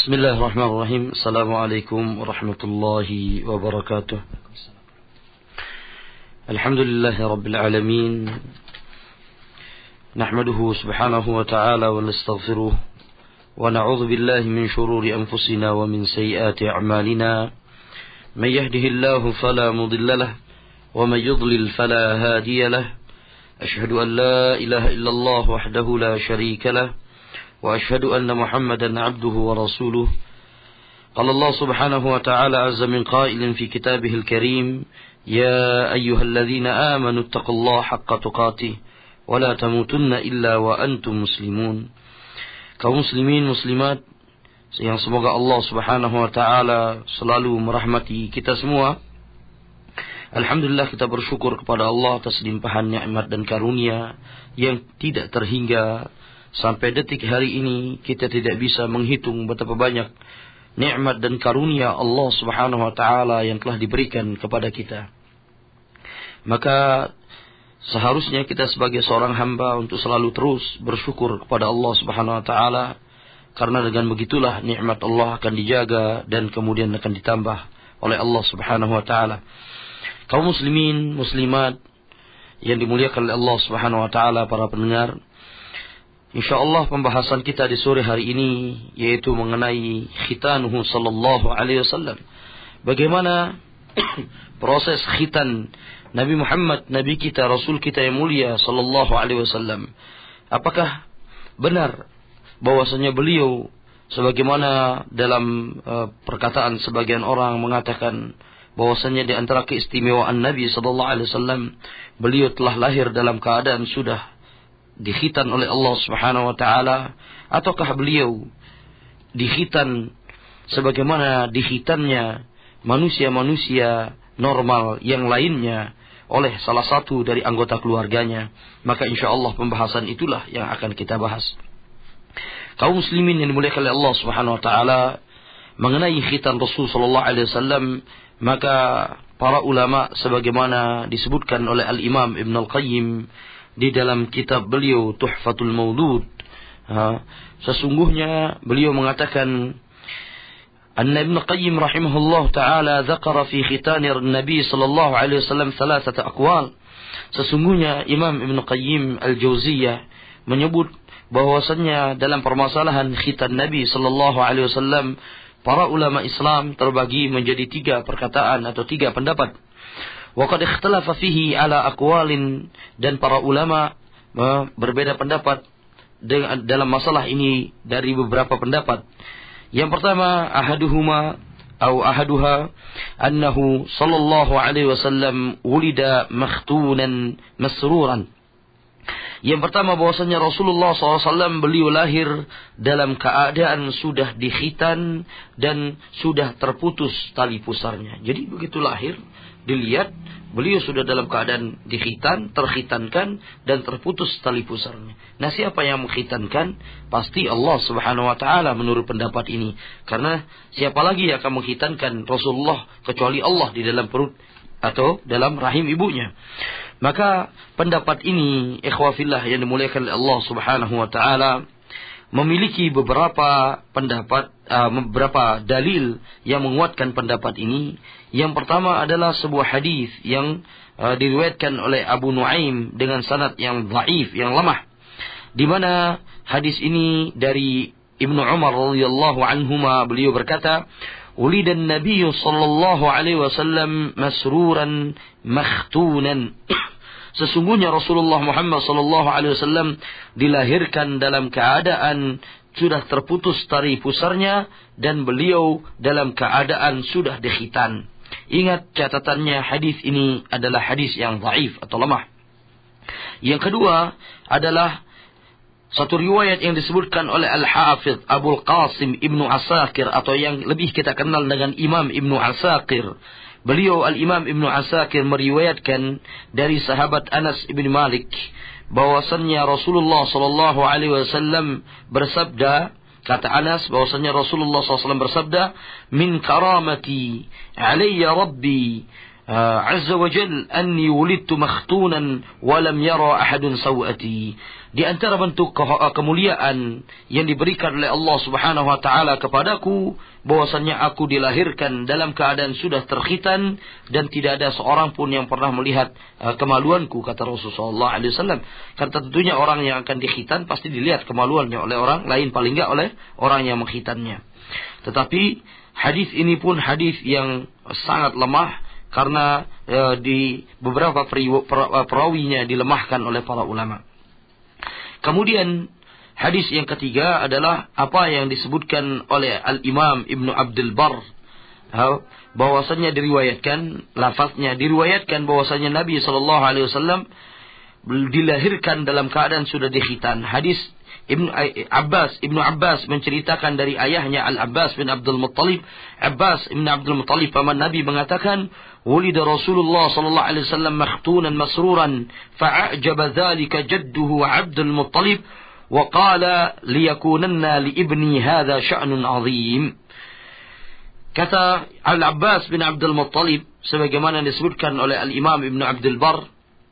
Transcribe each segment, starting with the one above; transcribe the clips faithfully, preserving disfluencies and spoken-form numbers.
بسم الله الرحمن الرحيم. السلام عليكم ورحمة الله وبركاته. الحمد لله رب العالمين، نحمده سبحانه وتعالى ونستغفره ونعوذ بالله من شرور أنفسنا ومن سيئات أعمالنا، من يهده الله فلا مضل له ومن يضلل فلا هادي له. أشهد أن لا إله إلا الله وحده لا شريك له، وأشهد أن محمدا عبده ورسوله. قال الله سبحانه وتعالى عز من قائل في كتابه الكريم: يا أيها الذين آمنوا اتقوا الله حق تقاته ولا تموتن إلا وأنتم مسلمون. Kaum muslimin muslimat yang semoga Allah Subhanahu wa taala selalu merahmati kita semua. Alhamdulillah, kita bersyukur kepada Allah atas limpahan nikmat dan karunia yang tidak terhingga. Sampai detik hari ini kita tidak bisa menghitung betapa banyak nikmat dan karunia Allah Subhanahu wa taala yang telah diberikan kepada kita. Maka seharusnya kita sebagai seorang hamba untuk selalu terus bersyukur kepada Allah Subhanahu wa taala, karena dengan begitulah nikmat Allah akan dijaga dan kemudian akan ditambah oleh Allah Subhanahu wa taala. Kaum muslimin muslimat yang dimuliakan oleh Allah Subhanahu wa taala, para pendengar, InsyaAllah pembahasan kita di sore hari ini yaitu mengenai khitanuhu sallallahu alaihi wasallam. Bagaimana proses khitan Nabi Muhammad, Nabi kita, Rasul kita yang mulia sallallahu alaihi wasallam. Apakah benar bahwasanya beliau, sebagaimana dalam uh, perkataan sebagian orang mengatakan bahwasanya di antara keistimewaan Nabi sallallahu alaihi wasallam, beliau telah lahir dalam keadaan sudah dikhitan oleh Allah Subhanahu wa taala, ataukah beliau dikhitan sebagaimana dikhitannya manusia-manusia normal yang lainnya oleh salah satu dari anggota keluarganya? Maka insyaallah pembahasan itulah yang akan kita bahas. Kaum muslimin yang dimuliakan oleh Allah Subhanahu wa taala, mengenai khitan Rasul sallallahu alaihi wasallam, maka para ulama sebagaimana disebutkan oleh Al-Imam Ibn Al-Qayyim di dalam kitab beliau Tuhfatul Maulud, ha, sesungguhnya beliau mengatakan, Anna Ibn Qayyim rahimahullah ta'ala dzakara fi khitan Nabi sallallahu alaihi wasallam thalathata aqwal. Sesungguhnya Imam Ibn Qayyim Al-Jauziyah menyebut bahwasannya dalam permasalahan khitan Nabi sallallahu alaihi wasallam, para ulama Islam terbagi menjadi tiga perkataan atau tiga pendapat. Wa qad ikhtalafa fihi ala aqwalin, dan para ulama berbeda pendapat dengan, dalam masalah ini dari beberapa pendapat. Yang pertama, ahaduhuma atau ahaduha annahu sallallahu alaihi wasallam wulida makhtunan masruran. Yang pertama bahwasanya Rasulullah sallallahu alaihi wasallam beliau lahir dalam keadaan sudah dikhitan dan sudah terputus tali pusarnya. Jadi begitu lahir dilihat beliau sudah dalam keadaan dikhitan, terkhitankan dan terputus tali pusarnya. Nah, siapa yang mengkhitankan? Pasti Allah Subhanahu wa taala menurut pendapat ini. Karena siapa lagi yang akan mengkhitankan Rasulullah kecuali Allah di dalam perut atau dalam rahim ibunya. Maka pendapat ini, ikhwafillah yang dimuliakan oleh Allah Subhanahu wa taala, memiliki beberapa pendapat, uh, beberapa dalil yang menguatkan pendapat ini. Yang pertama adalah sebuah hadis yang uh, diriwayatkan oleh Abu Nuaim dengan sanad yang dhaif, yang lemah, di mana hadis ini dari Ibnu Umar radhiyallahu anhuma, beliau berkata, "Ulidan Nabi sallallahu alaihi wasallam masruran makhtunan." Sesungguhnya Rasulullah Muhammad sallallahu alaihi wasallam dilahirkan dalam keadaan sudah terputus tali pusarnya dan beliau dalam keadaan sudah dikhitan. Ingat catatannya, hadis ini adalah hadis yang dhaif atau lemah. Yang kedua adalah satu riwayat yang disebutkan oleh Al-Hafidh Abul Qasim Ibnu Asakir, atau yang lebih kita kenal dengan Imam Ibnu Asakir. Beliau Al-Imam Ibnu Asakir meriwayatkan dari sahabat Anas ibn Malik bahwasannya Rasulullah sallallahu alaihi wasallam bersabda, kata Anas bahwasannya Rasulullah sallallahu alaihi wasallam bersabda, "Min karamati alayya rabbi azza wa jal anni wulidtu makhtunan wa lam yara ahadun sawati. Di antara bentuk ke- kemuliaan yang diberikan oleh Allah Subhanahu wa taala kepadaku, bahwasanya aku dilahirkan dalam keadaan sudah terkhitan dan tidak ada seorang pun yang pernah melihat uh, kemaluanku, kata Rasulullah sallallahu alaihi wasallam. Karena tentunya orang yang akan dikhitan pasti dilihat kemaluannya oleh orang lain, paling enggak oleh orang yang mengkhitannya. Tetapi hadis ini pun hadis yang sangat lemah karena uh, di beberapa perawinya dilemahkan oleh para ulama. Kemudian hadis yang ketiga adalah apa yang disebutkan oleh Al-Imam Ibnu Abdul Barr, bahwasanya diriwayatkan, lafaznya diriwayatkan bahwasanya Nabi sallallahu alaihi wasallam dilahirkan dalam keadaan sudah dikhitan. Hadis Ibnu Abbas, Ibnu Abbas menceritakan dari ayahnya Al-Abbas bin Abdul Muttalib. Abbas bin Abdul Muttalib paman Nabi mengatakan, "Wulida Rasulullah sallallahu alaihi wasallam makhtunan masruran, fa'ajaba dzalika jadduhu Abdul Muttalib wa qala liyakunanna li ibni hadza sya'nun 'azim." Kata Al-Abbas bin Abdul Muttalib, sebagaimana disebutkan oleh Al-Imam Ibnu Abdul Barr,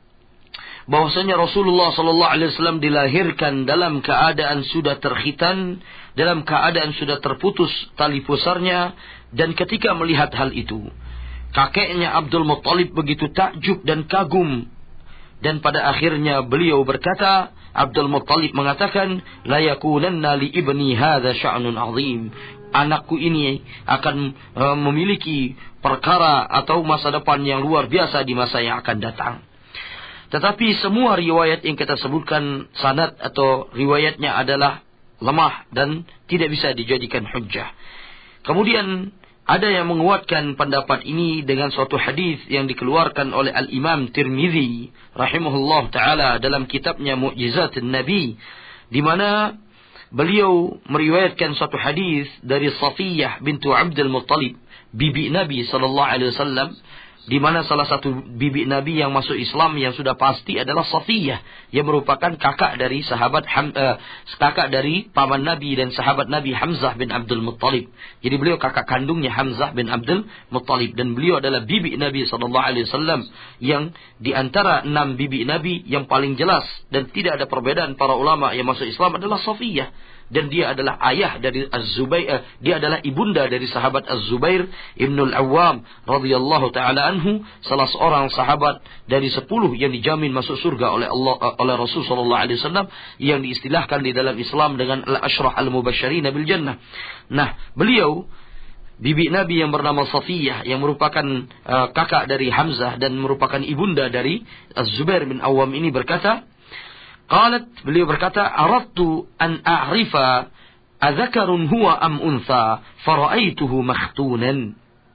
bahwasanya Rasulullah sallallahu alaihi wasallam dilahirkan dalam keadaan sudah terkhitan, dalam keadaan sudah terputus tali pusarnya, dan ketika melihat hal itu, kakeknya Abdul Muttalib begitu takjub dan kagum, dan pada akhirnya beliau berkata, Abdul Muttalib mengatakan, la yakunanna li ibni hadza sya'nun 'azim. Anakku ini akan uh, memiliki perkara atau masa depan yang luar biasa di masa yang akan datang. Tetapi semua riwayat yang kita sebutkan sanad atau riwayatnya adalah lemah dan tidak bisa dijadikan hujjah. Kemudian ada yang menguatkan pendapat ini dengan suatu hadis yang dikeluarkan oleh Al-Imam Tirmidzi rahimahullah taala dalam kitabnya Mu'jizatun Nabi, di mana beliau meriwayatkan suatu hadis dari Safiyah bintu Abdul Muttalib, bibi Nabi sallallahu alaihi wasallam, di mana salah satu bibi Nabi yang masuk Islam yang sudah pasti adalah Safiyah, yang merupakan kakak dari sahabat Ham, uh, kakak dari paman Nabi dan sahabat Nabi Hamzah bin Abdul Muttalib. Jadi beliau kakak kandungnya Hamzah bin Abdul Muttalib, dan beliau adalah bibi Nabi sallallahu alaihi wasallam yang di antara enam bibi Nabi yang paling jelas dan tidak ada perbedaan para ulama yang masuk Islam adalah Safiyah. Dan dia adalah ayah dari Az-Zubair, eh, dia adalah ibunda dari sahabat Az-Zubair Ibnul Awwam radhiyallahu taala anhu, salah seorang sahabat dari sepuluh yang dijamin masuk surga oleh Allah, oleh Rasul sallallahu alaihi wasallam, yang diistilahkan di dalam Islam dengan al-asyrah al-mubasysyirina bil jannah. Nah, beliau bibi Nabi yang bernama Safiyah, yang merupakan uh, kakak dari Hamzah dan merupakan ibunda dari Az-Zubair bin Awwam ini berkata, qalat, beliau berkata, aradtu an a'rifa adzakarun huwa am untha fara'aituhu makhtunan.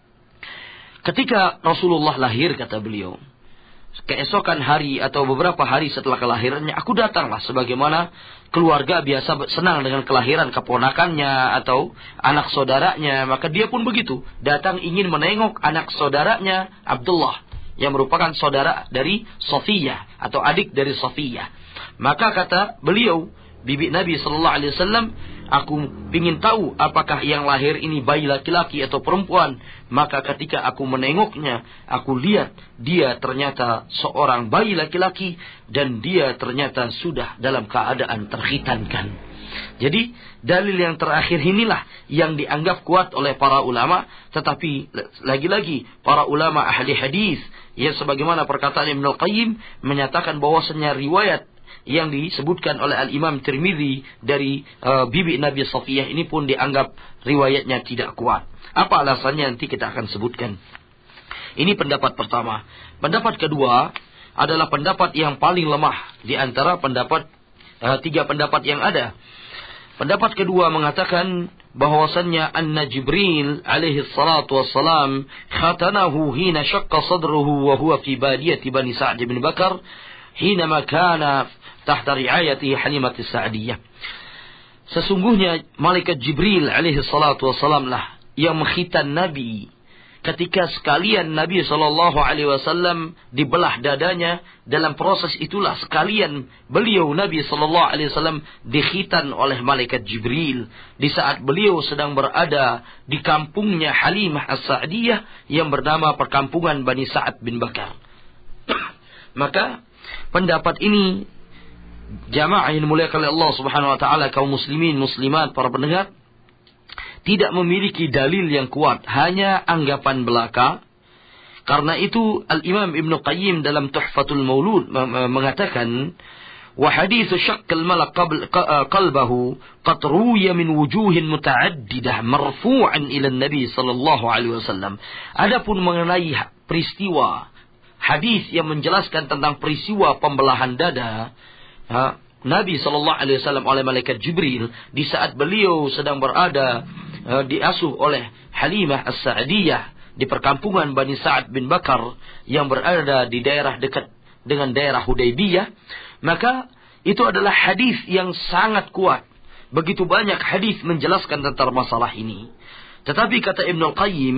Ketika Rasulullah lahir, kata beliau, keesokan hari atau beberapa hari setelah kelahirannya, aku datanglah sebagaimana keluarga biasa senang dengan kelahiran keponakannya atau anak saudaranya. Maka dia pun begitu, datang ingin menengok anak saudaranya Abdullah, yang merupakan saudara dari Safiyah atau adik dari Safiyah. Maka kata beliau, bibi Nabi sallallahu alaihi wasallam, aku ingin tahu apakah yang lahir ini bayi laki-laki atau perempuan. Maka ketika aku menengoknya, aku lihat dia ternyata seorang bayi laki-laki, dan dia ternyata sudah dalam keadaan terkhitankan. Jadi dalil yang terakhir inilah yang dianggap kuat oleh para ulama. Tetapi lagi-lagi para ulama ahli hadis, yang sebagaimana perkataan Ibnu Qayyim menyatakan bahwasanya riwayat yang disebutkan oleh Al-Imam Tirmidzi dari uh, bibi Nabi Safiyah ini pun dianggap riwayatnya tidak kuat. Apa alasannya nanti kita akan sebutkan. Ini pendapat pertama. Pendapat kedua adalah pendapat yang paling lemah di antara pendapat uh, tiga pendapat yang ada. Pendapat kedua mengatakan bahwasannya anna Jibril alaihi salatu wassalam khatanahu hina syaqqa sadruhu wa huwa fi badiyati Bani Sa'd bin Bakar hina kana tahta riayati Halimah As-Sa'diyah. Sesungguhnya malaikat Jibril alaihi salatu wassalam lah yang mengkhitan Nabi ketika sekalian Nabi Shallallahu Alaihi Wasallam dibelah dadanya, dalam proses itulah sekalian beliau Nabi Shallallahu Alaihi Wasallam dikhitan oleh malaikat Jibril di saat beliau sedang berada di kampungnya Halimah As-Sa'diyah yang bernama perkampungan Bani Sa'ad bin Bakar. Maka pendapat ini, jamaah yang dimuliakan oleh Allah Subhanahu Wa Taala, kaum muslimin muslimat para pendengar, tidak memiliki dalil yang kuat, hanya anggapan belaka. Karena itu Al-Imam Ibn Qayyim dalam Tuhfatul Maulud mengatakan, wa hadithu syaqqal malak qalbahu qad ruwiya min wujuhin muta'addidah marfu'an ila Nabi sallallahu alaihi wasallam. Adapun mengenai peristiwa hadis yang menjelaskan tentang peristiwa pembelahan dada ha, Nabi sallallahu alaihi wasallam oleh malaikat Jibril di saat beliau sedang berada uh, diasuh oleh Halimah As-Sa'diyah di perkampungan Bani Sa'ad bin Bakar yang berada di daerah dekat dengan daerah Hudaybiyah, maka itu adalah hadis yang sangat kuat. Begitu banyak hadis menjelaskan tentang masalah ini. Tetapi kata Ibn Al-Qayyim,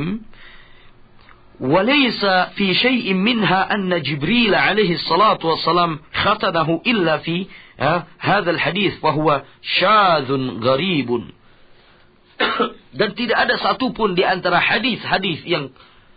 وَلَيْسَ فِي شَيْءٍ مِّنْهَا أَنَّ جِبْرِيلَ عَلَيْهِ الصَّلَاةُ وَالسَّلَامُ خَتَنَهُ إِلَّا فِي هَذَا الْحَدِيث فَهُوَ شَاذٌ غَرِيبٌ. Dan tidak ada satupun di antara hadis-hadis yang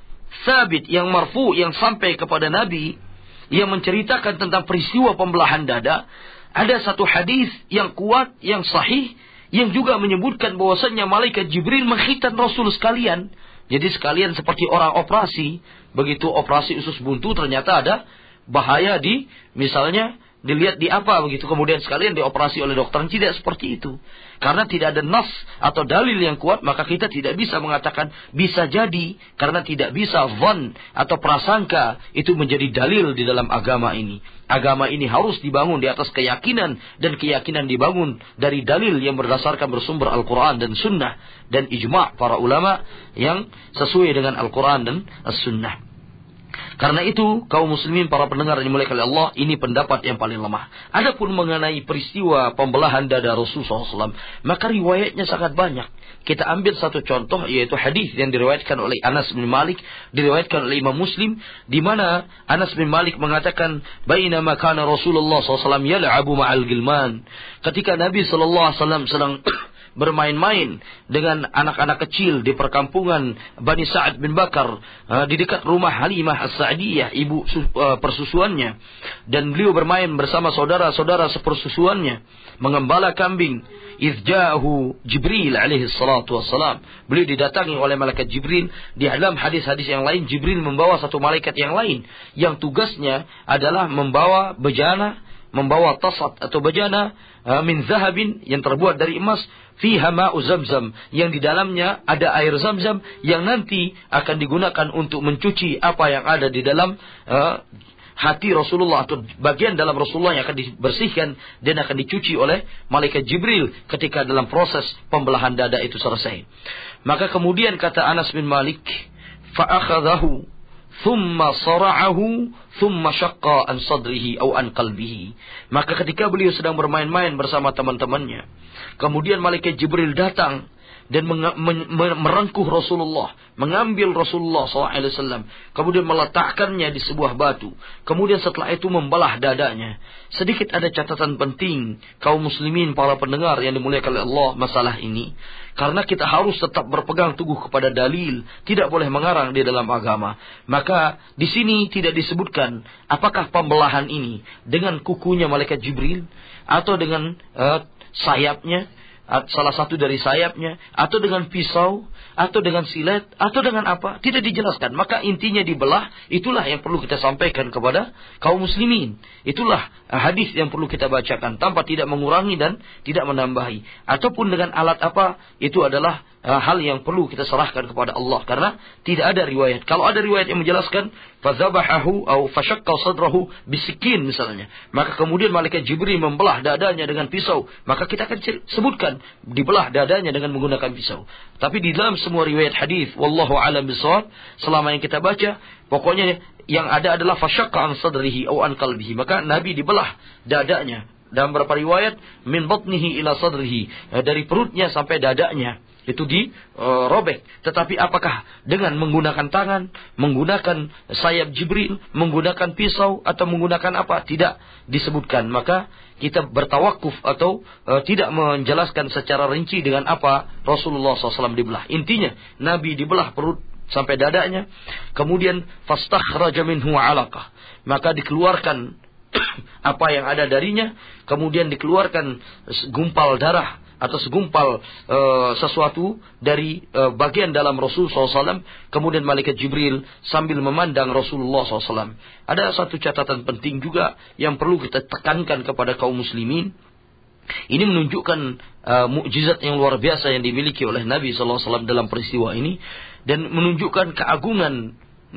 sabit, yang marfu, yang sampai kepada Nabi, yang menceritakan tentang peristiwa pembelahan dada. Ada satu hadis yang kuat, yang sahih, yang juga menyebutkan bahwasannya malaikat Jibril mengkhitan Rasul sekalian. Jadi sekalian seperti orang operasi, begitu operasi usus buntu ternyata ada bahaya di, misalnya dilihat di apa begitu, kemudian sekalian dioperasi oleh dokter. Tidak seperti itu. Karena tidak ada nas atau dalil yang kuat, maka kita tidak bisa mengatakan bisa jadi, karena tidak bisa zon atau prasangka itu menjadi dalil di dalam agama ini. Agama ini harus dibangun di atas keyakinan, dan keyakinan dibangun dari dalil yang berdasarkan bersumber Al-Quran dan Sunnah, dan ijma' para ulama yang sesuai dengan Al-Quran dan As-Sunnah. Karena itu, kaum muslimin para pendengar yang dimuliakan oleh Allah, ini pendapat yang paling lemah. Adapun mengenai peristiwa pembelahan dada Rasulullah shallallahu alaihi wasallam, maka riwayatnya sangat banyak. Kita ambil satu contoh, yaitu hadis yang diriwayatkan oleh Anas bin Malik, diriwayatkan oleh Imam Muslim, di mana Anas bin Malik mengatakan, bainama kana Rasulullah shallallahu alaihi wasallam yal'abu ma'al gilman. Ketika Nabi shallallahu alaihi wasallam sedang bermain-main dengan anak-anak kecil di perkampungan Bani Sa'ad bin Bakar, di dekat rumah Halimah As-Sa'diyah, ibu persusuannya, dan beliau bermain bersama saudara-saudara sepersusuannya mengembala kambing. Izja'ahu Jibril alaihi salatu wassalam. Beliau didatangi oleh malaikat Jibril. Di dalam hadis-hadis yang lain, Jibril membawa satu malaikat yang lain yang tugasnya adalah membawa bejana, membawa tasat atau bejana uh, min zahabin yang terbuat dari emas, fiha ma'u zamzam, yang di dalamnya ada air zamzam yang nanti akan digunakan untuk mencuci apa yang ada di dalam uh, hati Rasulullah, atau bagian dalam Rasulullah yang akan dibersihkan dan akan dicuci oleh malaikat Jibril ketika dalam proses pembelahan dada itu selesai. Maka kemudian kata Anas bin Malik, fa'akhadahu thumma sara'ahu thumma syaqqa an sadrihi aw an qalbihi. Maka ketika beliau sedang bermain-main bersama teman-temannya, kemudian malaikat Jibril datang dan merengkuh Rasulullah, mengambil Rasulullah shallallahu alaihi wasallam, kemudian meletakkannya di sebuah batu, kemudian setelah itu membelah dadanya. Sedikit ada catatan penting, kaum muslimin para pendengar yang dimuliakan oleh Allah, masalah ini, karena kita harus tetap berpegang teguh kepada dalil, tidak boleh mengarang di dalam agama. Maka di sini tidak disebutkan apakah pembelahan ini dengan kukunya malaikat Jibril, atau dengan uh, sayapnya, salah satu dari sayapnya, atau dengan pisau, atau dengan silet, atau dengan apa, tidak dijelaskan. Maka intinya dibelah, itulah yang perlu kita sampaikan kepada kaum muslimin. Itulah hadis yang perlu kita bacakan, tanpa tidak mengurangi dan tidak menambahi. Ataupun dengan alat apa, itu adalah uh, hal yang perlu kita serahkan kepada Allah, karena tidak ada riwayat. Kalau ada riwayat yang menjelaskan fadzabahahu atau fashaqqa sadrahu bisikin misalnya, maka kemudian malaikat Jibril membelah dadanya dengan pisau, maka kita akan sebutkan dibelah dadanya dengan menggunakan pisau. Tapi di dalam semua riwayat hadis, wallahu a'lam bishawab, selama yang kita baca, pokoknya yang ada adalah fashaqqa an sadrihi aw an qalbihi, maka Nabi dibelah dadanya. Dalam beberapa riwayat min batnihi ila sadrihi, dari perutnya sampai dadanya. itu dirobek. Tetapi apakah dengan menggunakan tangan, menggunakan sayap Jibril, menggunakan pisau, atau menggunakan apa? Tidak disebutkan. Maka kita bertawakuf atau e, tidak menjelaskan secara rinci dengan apa Rasulullah shallallahu alaihi wasallam dibelah. Intinya Nabi dibelah perut sampai dadanya, kemudian fastakhraja minhu alaqah, maka dikeluarkan apa yang ada darinya, kemudian dikeluarkan gumpal darah atau segumpal e, sesuatu dari e, bagian dalam Rasul shallallahu alaihi wasallam. Kemudian malaikat Jibril sambil memandang Rasulullah shallallahu alaihi wasallam. Ada satu catatan penting juga yang perlu kita tekankan kepada kaum muslimin. Ini menunjukkan e, mukjizat yang luar biasa yang dimiliki oleh Nabi shallallahu alaihi wasallam dalam peristiwa ini, dan menunjukkan keagungan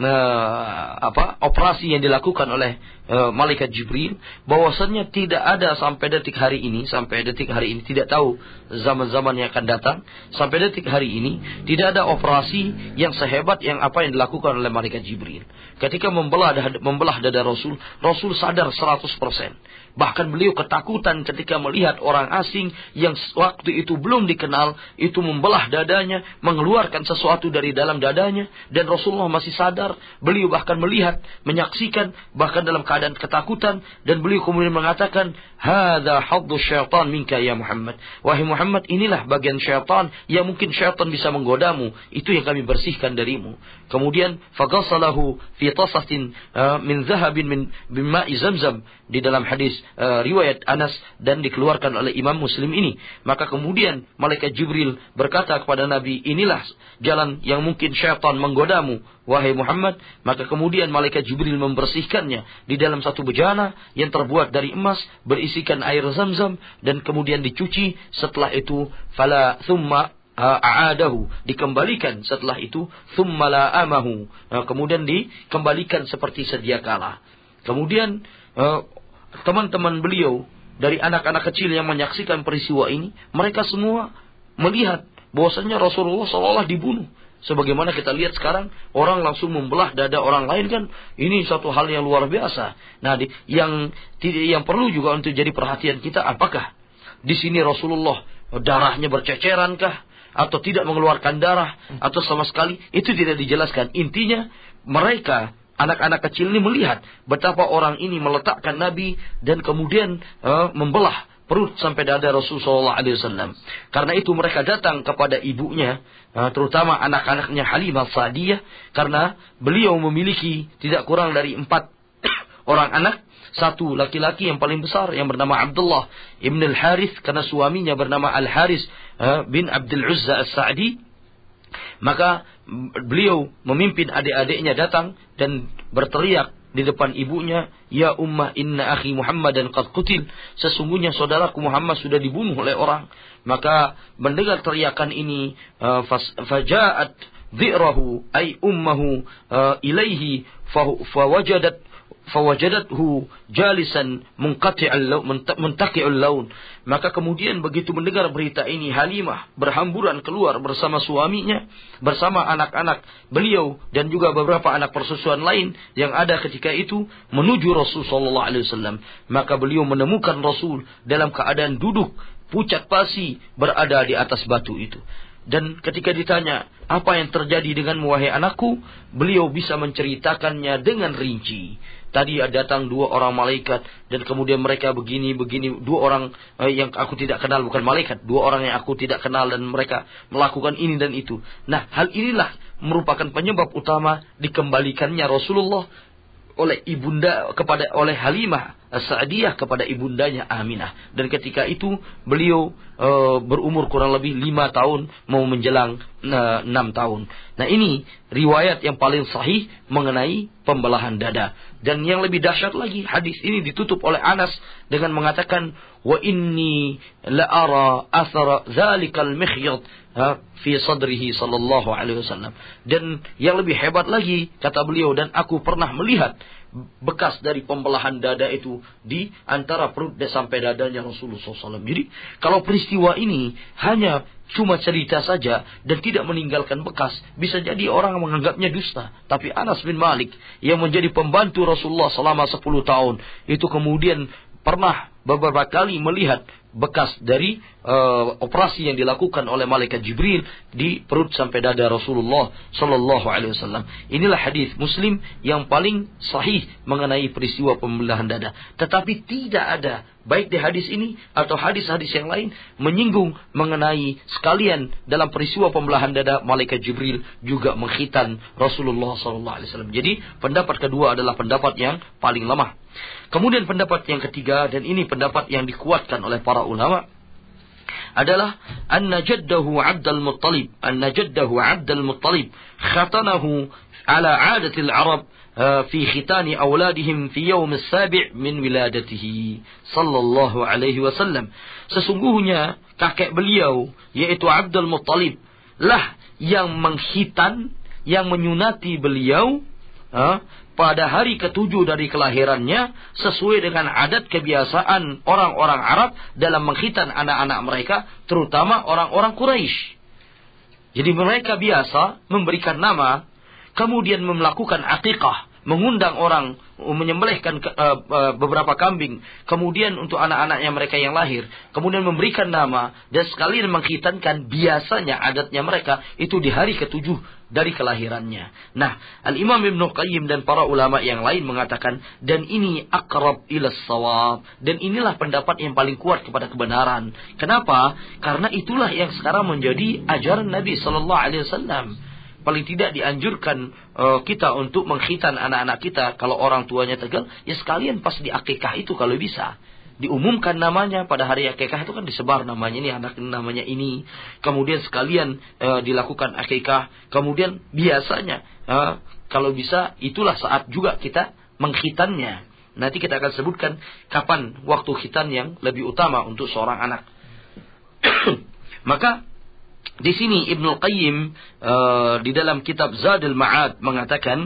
Nah, apa operasi yang dilakukan oleh e, malaikat Jibril, bahwasannya tidak ada sampai detik hari ini, sampai detik hari ini tidak tahu zaman-zaman yang akan datang, sampai detik hari ini tidak ada operasi yang sehebat yang apa yang dilakukan oleh malaikat Jibril. Ketika membelah membelah dada Rasul, Rasul sadar seratus persen. Bahkan beliau ketakutan ketika melihat orang asing yang waktu itu belum dikenal, itu membelah dadanya, mengeluarkan sesuatu dari dalam dadanya, dan Rasulullah masih sadar. Beliau bahkan melihat, menyaksikan, bahkan dalam keadaan ketakutan, dan beliau kemudian mengatakan, "Hadza haddu syaitan minka ya Muhammad." Wahai Muhammad, inilah bagian syaitan yang mungkin syaitan bisa menggodamu, itu yang kami bersihkan darimu. Kemudian faghasalahu fi tasatin uh, min zahabin min bima'i zamzam, di dalam hadis uh, riwayat Anas dan dikeluarkan oleh Imam Muslim ini. Maka kemudian malaikat Jibril berkata kepada Nabi, inilah jalan yang mungkin syaitan menggodamu wahai Muhammad. Maka kemudian malaikat Jibril membersihkannya di dalam satu bejana yang terbuat dari emas, berisikan air Zamzam, dan kemudian dicuci. Setelah itu fala thumma a'adahu, dikembalikan setelah itu, thumma la'amahu, kemudian dikembalikan seperti sedia kala. Kemudian teman-teman beliau dari anak-anak kecil yang menyaksikan peristiwa ini, mereka semua melihat bahwasanya Rasulullah shallallahu alaihi wasallam dibunuh. Sebagaimana kita lihat sekarang, orang langsung membelah dada orang lain, kan ini suatu hal yang luar biasa. Nah, di, yang yang perlu juga untuk jadi perhatian kita, apakah di sini Rasulullah darahnya bercecerankah, atau tidak mengeluarkan darah, atau sama sekali, itu tidak dijelaskan. Intinya mereka anak-anak kecil ini melihat betapa orang ini meletakkan Nabi dan kemudian uh, membelah perut sampai dada Rasulullah shallallahu alaihi wasallam. Karena itu mereka datang kepada ibunya, uh, terutama anak-anaknya Halimah Sa'diyah, karena beliau memiliki tidak kurang dari empat orang anak. Satu laki-laki yang paling besar yang bernama Abdullah ibn al-Harith, karena suaminya bernama Al-Harith uh, bin Abdul Uzza As-Sa'di. Maka beliau memimpin adik-adiknya datang dan berteriak di depan ibunya, "Ya ummah, inna akhi Muhammadan qad qutil." Sesungguhnya saudaraku Muhammad sudah dibunuh oleh orang. Maka mendengar teriakan ini, uh, faja'at dhi'rahu ay ummuhu uh, ilaihi fawajadat fawajadathu jalisan munqati'al laun muntaqi'ul laun. Maka kemudian begitu mendengar berita ini, Halimah berhamburan keluar bersama suaminya, bersama anak-anak beliau dan juga beberapa anak persusuan lain yang ada ketika itu, menuju Rasul sallallahu alaihi wasallam. Maka beliau menemukan Rasul dalam keadaan duduk pucat pasi berada di atas batu itu. Dan ketika ditanya, apa yang terjadi denganmu wahai anakku, beliau bisa menceritakannya dengan rinci. Tadi datang dua orang malaikat dan kemudian mereka begini-begini, dua orang eh, yang aku tidak kenal, bukan malaikat, dua orang yang aku tidak kenal, dan mereka melakukan ini dan itu. Nah, hal inilah merupakan penyebab utama dikembalikannya Rasulullah oleh ibunda kepada oleh Halimah As-Sa'diyah kepada ibundanya Aminah. Dan ketika itu beliau e, berumur kurang lebih lima tahun mau menjelang enam tahun. Nah, ini riwayat yang paling sahih mengenai pembelahan dada. Dan yang lebih dahsyat lagi, hadis ini ditutup oleh Anas dengan mengatakan, wa inni la ara athara zalikal mikhyat fi sadrihi sallallahu alaihi wasallam. Dan yang lebih hebat lagi, kata beliau, dan aku pernah melihat bekas dari pembelahan dada itu di antara perut dan sampai dadanya Rasulullah shallallahu alaihi wasallam. Jadi kalau peristiwa ini hanya cuma cerita saja dan tidak meninggalkan bekas, bisa jadi orang menganggapnya dusta. Tapi Anas bin Malik yang menjadi pembantu Rasulullah selama sepuluh tahun itu kemudian pernah beberapa kali melihat bekas dari uh, operasi yang dilakukan oleh malaikat Jibril di perut sampai dada Rasulullah sallallahu alaihi wasallam. Inilah hadis Muslim yang paling sahih mengenai peristiwa pembelahan dada. Tetapi tidak ada baik di hadis ini atau hadis-hadis yang lain menyinggung mengenai sekalian dalam peristiwa pembelahan dada malaikat Jibril juga mengkhitan Rasulullah sallallahu alaihi wasallam. Jadi pendapat kedua adalah pendapat yang paling lemah. Kemudian pendapat yang ketiga, dan ini pendapat yang dikuatkan oleh para ulama, adalah anna jaddahu Abdul Muttalib, anna jaddahu Abdul Muttalib khatanahu ala 'adati al-Arab fi khitani auladihim fi yawm as-sabi' min wiladatihi sallallahu alaihi wasallam. Sesungguhnya kakek beliau yaitu Abdul Muttalib lah yang mengkhitan, yang menyunati beliau ha, pada hari ketujuh dari kelahirannya sesuai dengan adat kebiasaan orang-orang Arab dalam mengkhitan anak-anak mereka, terutama orang-orang Quraisy. Jadi mereka biasa memberikan nama, kemudian melakukan akikah, mengundang orang menyembelihkan uh, uh, beberapa kambing, kemudian untuk anak-anaknya mereka yang lahir, kemudian memberikan nama dan sekalian mengkhitankan. Biasanya adatnya mereka itu di hari ketujuh dari kelahirannya. Nah, Al-Imam Ibnu Qayyim dan para ulama yang lain mengatakan, dan ini aqrab ila shawab, dan inilah pendapat yang paling kuat kepada kebenaran. Kenapa? Karena itulah yang sekarang menjadi ajaran Nabi sallallahu alaihi wasallam. Paling tidak dianjurkan uh, kita untuk mengkhitan anak-anak kita. Kalau orang tuanya tegal, ya sekalian pas di akikah itu kalau bisa diumumkan namanya pada hari akikah itu kan disebar namanya, ini anak namanya ini. Kemudian sekalian uh, dilakukan akikah. Kemudian biasanya uh, kalau bisa itulah saat juga kita mengkhitannya. Nanti kita akan sebutkan kapan waktu khitan yang lebih utama untuk seorang anak. Maka di sini Ibnu Qayyim uh, di dalam kitab Zadul Ma'ad mengatakan,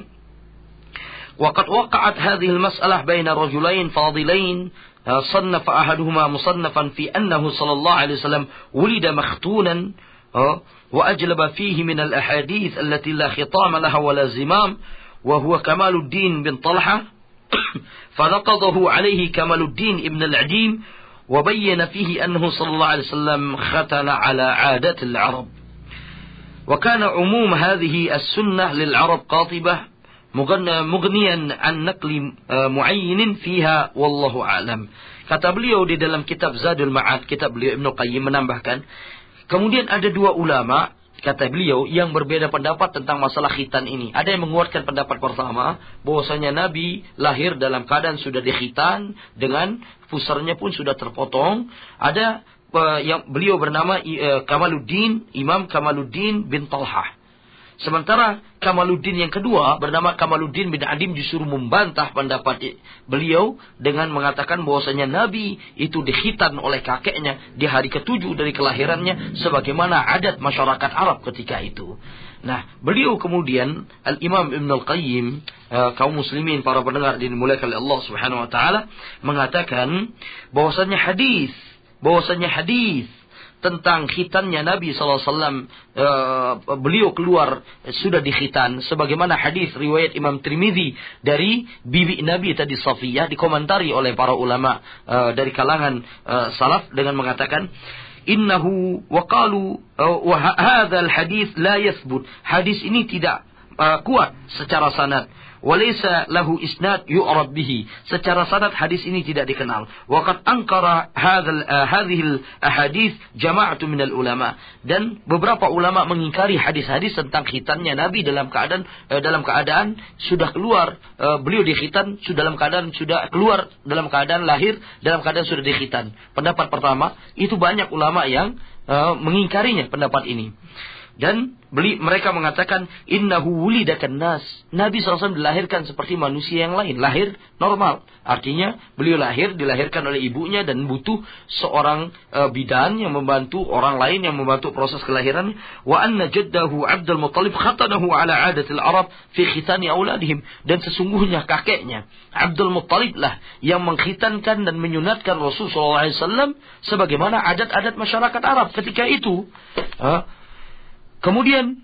وقد وقعت هذه المسألة بين رجلين فاضلين صنف أحدهما مصنفا في أنه صلى الله عليه وسلم ولد مختونا وأجلب فيه من الأحاديث التي لا خطام لها ولا زمام وهو كمال الدين بن طلحة فنقضه عليه كمال الدين ابن العديم وبين فيه أنه صلى الله عليه وسلم ختن على عادة العرب وكان عموم هذه السنة للعرب قاطبة مغنيا عن نقل معين فيها والله أعلم. Kata beliau di dalam kitab Zadul Ma'ad, kitab beliau Ibnu Qayyim menambahkan, kemudian ada dua ulama, kata beliau, yang berbeda pendapat tentang masalah khitan ini. Ada yang menguatkan pendapat pertama, bahwasanya Nabi lahir dalam keadaan sudah dikhitan, dengan pusarnya pun sudah terpotong. Ada uh, yang beliau bernama uh, Kamaluddin, Imam Kamaluddin bin Talhah. Sementara Kamaluddin yang kedua bernama Kamaluddin bin Adim disuruh membantah pendapat beliau dengan mengatakan bahwasanya Nabi itu dikhitan oleh kakeknya di hari ketujuh dari kelahirannya sebagaimana adat masyarakat Arab ketika itu. Nah, beliau kemudian Al-Imam Ibn Al-Qayyim, uh, kaum muslimin para pendengar dimuliakan oleh Allah Subhanahu wa taala, mengatakan bahwasanya hadis, bahwasanya hadis tentang khitannya Nabi sallallahu alaihi wasallam, uh, beliau keluar sudah dikhitan sebagaimana hadis riwayat Imam Tirmidzi dari bibi Nabi tadi Safiyah, dikomentari oleh para ulama uh, dari kalangan uh, salaf dengan mengatakan innahu wa qalu uh, wa hadzal hadis la yathbut, hadis ini tidak uh, kuat secara sanad. Walaysa lahu isnad yu'rab bihi, secara sanad hadis ini tidak dikenal. Wa qad ankara hadzal hadhil ahadits jama'atu minal ulama, dan beberapa ulama mengingkari hadis-hadis tentang khitannya Nabi dalam keadaan eh, dalam keadaan sudah keluar, eh, beliau dikhitan sudah dalam keadaan sudah keluar dalam keadaan lahir dalam keadaan sudah dikhitan. Pendapat pertama itu banyak ulama yang eh, mengingkarinya pendapat ini. Dan beli, mereka mengatakan innahu wulida kannas, Nabi sallallahu alaihi wasallam dilahirkan seperti manusia yang lain, lahir normal. Artinya beliau lahir dilahirkan oleh ibunya dan butuh seorang uh, bidan yang membantu orang lain yang membantu proses kelahiran. Wa anna jaddahu Abdul Muttalib khatanahu ala adatil Arab fi khitani auladihim, dan sesungguhnya kakeknya Abdul Muttalib lah yang mengkhitankan dan menyunatkan Rasul sallallahu alaihi wasallam sebagaimana adat-adat masyarakat Arab ketika itu. Uh, Kemudian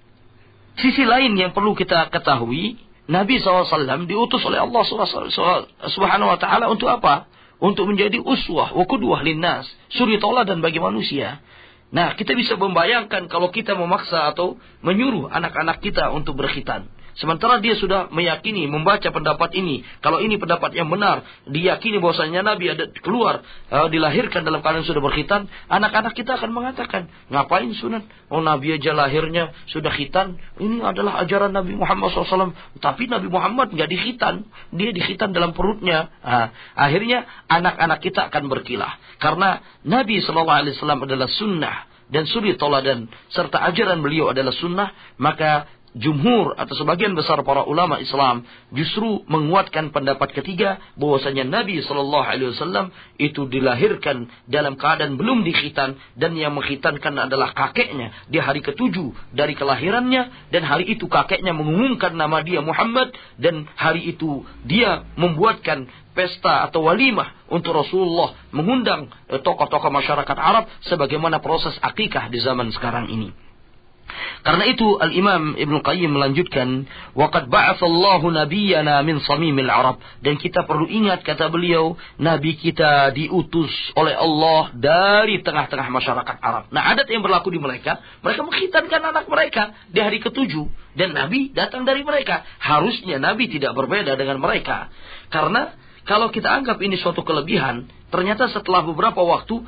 sisi lain yang perlu kita ketahui, Nabi sallallahu alaihi wasallam diutus oleh Allah subhanahu wa ta'ala untuk apa? untuk menjadi uswah wa qudwah linnas, suri tauladan bagi manusia. Nah, kita bisa membayangkan kalau kita memaksa atau menyuruh anak-anak kita untuk berkhitan. Sementara dia sudah meyakini, membaca pendapat ini. Kalau ini pendapat yang benar, diyakini bahwasanya Nabi ada keluar, uh, dilahirkan dalam keadaan sudah berkhitan. Anak-anak kita akan mengatakan, ngapain sunat? Oh, Nabi aja lahirnya sudah khitan. Ini adalah ajaran Nabi Muhammad shallallahu alaihi wasallam. Tapi Nabi Muhammad nggak dikhitan. Dia dikhitan dalam perutnya. Nah, akhirnya anak-anak kita akan berkilah. Karena Nabi shallallahu alaihi wasallam adalah sunnah dan suri tauladan, serta ajaran beliau adalah sunnah, maka jumhur atau sebagian besar para ulama Islam justru menguatkan pendapat ketiga bahwasanya Nabi Shallallahu Alaihi Wasallam itu dilahirkan dalam keadaan belum dikhitan, dan yang mengkhitankan adalah kakeknya di hari ketujuh dari kelahirannya, dan hari itu kakeknya mengumumkan nama dia Muhammad, dan hari itu dia membuatkan pesta atau walimah untuk Rasulullah, mengundang tokoh-tokoh masyarakat Arab sebagaimana proses akikah di zaman sekarang ini. Karena itu Al-Imam Ibnu Qayyim melanjutkan, waqad ba'atsallahu nabiyyana min samimil Arab, dan kita perlu ingat kata beliau, nabi kita diutus oleh Allah dari tengah-tengah masyarakat Arab. Nah, adat yang berlaku di mereka, mereka mengkhitankan anak mereka di hari ketujuh, dan nabi datang dari mereka. Harusnya nabi tidak berbeda dengan mereka. Karena kalau kita anggap ini suatu kelebihan, ternyata setelah beberapa waktu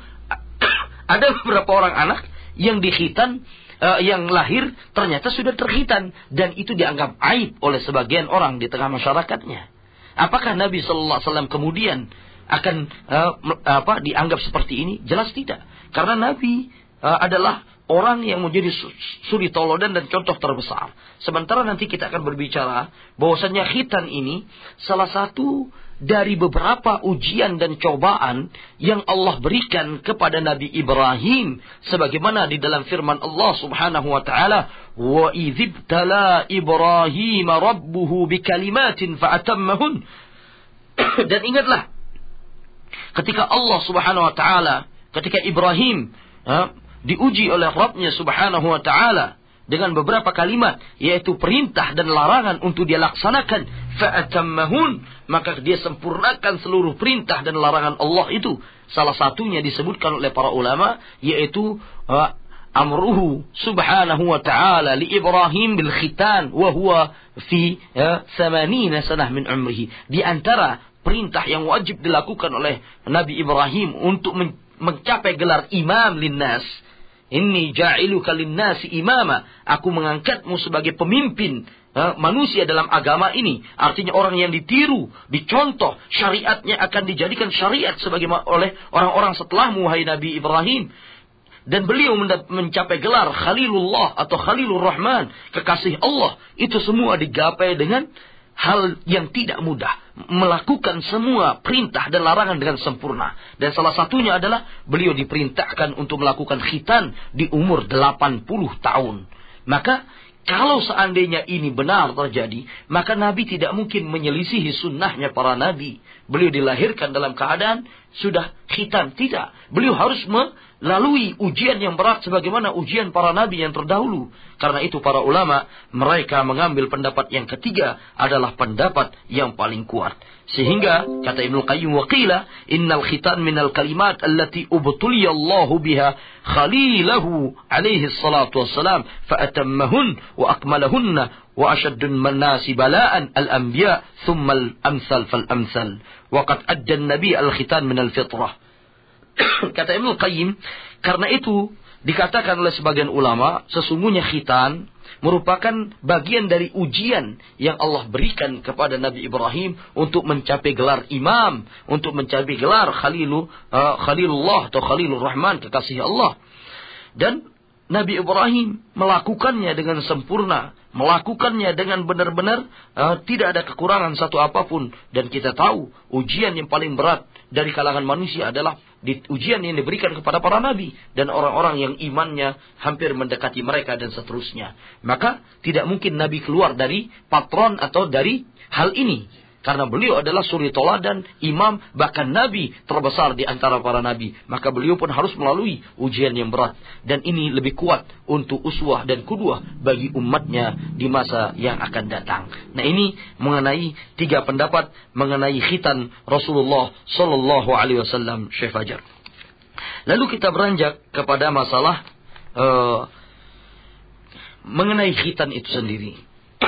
ada beberapa orang anak yang dikhitan, Uh, yang lahir ternyata sudah terkhitan, dan itu dianggap aib oleh sebagian orang di tengah masyarakatnya. Apakah Nabi Sallallahu Alaihi Wasallam kemudian akan uh, apa dianggap seperti ini? Jelas tidak, karena Nabi uh, adalah orang yang menjadi suri tauladan dan contoh terbesar. Sementara nanti kita akan berbicara bahwasanya khitan ini salah satu dari beberapa ujian dan cobaan yang Allah berikan kepada Nabi Ibrahim, sebagaimana di dalam firman Allah Subhanahu wa taala, wa idzibtala Ibrahim rabbuhu bikalimatin fa'atammahun. Dan ingatlah ketika Allah Subhanahu wa taala, ketika Ibrahim ha, diuji oleh Rabbnya Subhanahu wa taala dengan beberapa kalimat, yaitu perintah dan larangan untuk dia laksanakan, fa'atammahun, maka dia sempurnakan seluruh perintah dan larangan Allah itu. Salah satunya disebutkan oleh para ulama, yaitu uh, amruhu subhanahu wa ta'ala li Ibrahim bil khitan wa huwa fi thamanina sanah min umrihi. Di antara perintah yang wajib dilakukan oleh Nabi Ibrahim untuk men- mencapai gelar imam linnas, inni ja'iluka linnasi imama, aku mengangkatmu sebagai pemimpin eh, manusia dalam agama ini. Artinya orang yang ditiru, dicontoh, syariatnya akan dijadikan syariat sebagaimana oleh orang-orang setelahmu, wahai Nabi Ibrahim. Dan beliau mencapai gelar Khalilullah atau Khalilur Rahman, kekasih Allah. Itu semua digapai dengan hal yang tidak mudah, melakukan semua perintah dan larangan dengan sempurna. Dan salah satunya adalah beliau diperintahkan untuk melakukan khitan di umur delapan puluh tahun. Maka kalau seandainya ini benar terjadi, maka Nabi tidak mungkin menyelisihi sunnahnya para Nabi. Beliau dilahirkan dalam keadaan sudah khitan. Tidak. Beliau harus melalui ujian yang berat sebagaimana ujian para Nabi yang terdahulu. Karena itu para ulama, mereka mengambil pendapat yang ketiga adalah pendapat yang paling kuat. Sehingga kata Ibnu Qayyim, wa qila innal khitan minal kalimat allati ubtuliya Allah biha khalilahu alaihi salatu wassalam fa'atammahun wa akmalahunna wa ashaddun manasi bala'an al-anbiya thumma al-amsal fal-amsal wa qad adda an-nabi al-khitan minal fitrah. Kata Ibnu Qayyim, karena itu dikatakan oleh sebagian ulama, sesungguhnya khitan merupakan bagian dari ujian yang Allah berikan kepada Nabi Ibrahim untuk mencapai gelar imam, untuk mencapai gelar Khalilu, uh, Khalilullah atau Khalilur Rahman, kekasih Allah. Dan Nabi Ibrahim melakukannya dengan sempurna, melakukannya dengan benar-benar uh, tidak ada kekurangan satu apapun. Dan kita tahu ujian yang paling berat dari kalangan manusia adalah di, ujian yang diberikan kepada para nabi dan orang-orang yang imannya hampir mendekati mereka dan seterusnya. Maka tidak mungkin Nabi keluar dari patron atau dari hal ini. Karena beliau adalah suri toladan, imam, bahkan nabi terbesar di antara para nabi. Maka beliau pun harus melalui ujian yang berat. Dan ini lebih kuat untuk uswah dan kudwah bagi umatnya di masa yang akan datang. Nah, ini mengenai tiga pendapat mengenai khitan Rasulullah Sallallahu Alaihi Wasallam, Syekh Fajar. Lalu kita beranjak kepada masalah uh, mengenai khitan itu sendiri.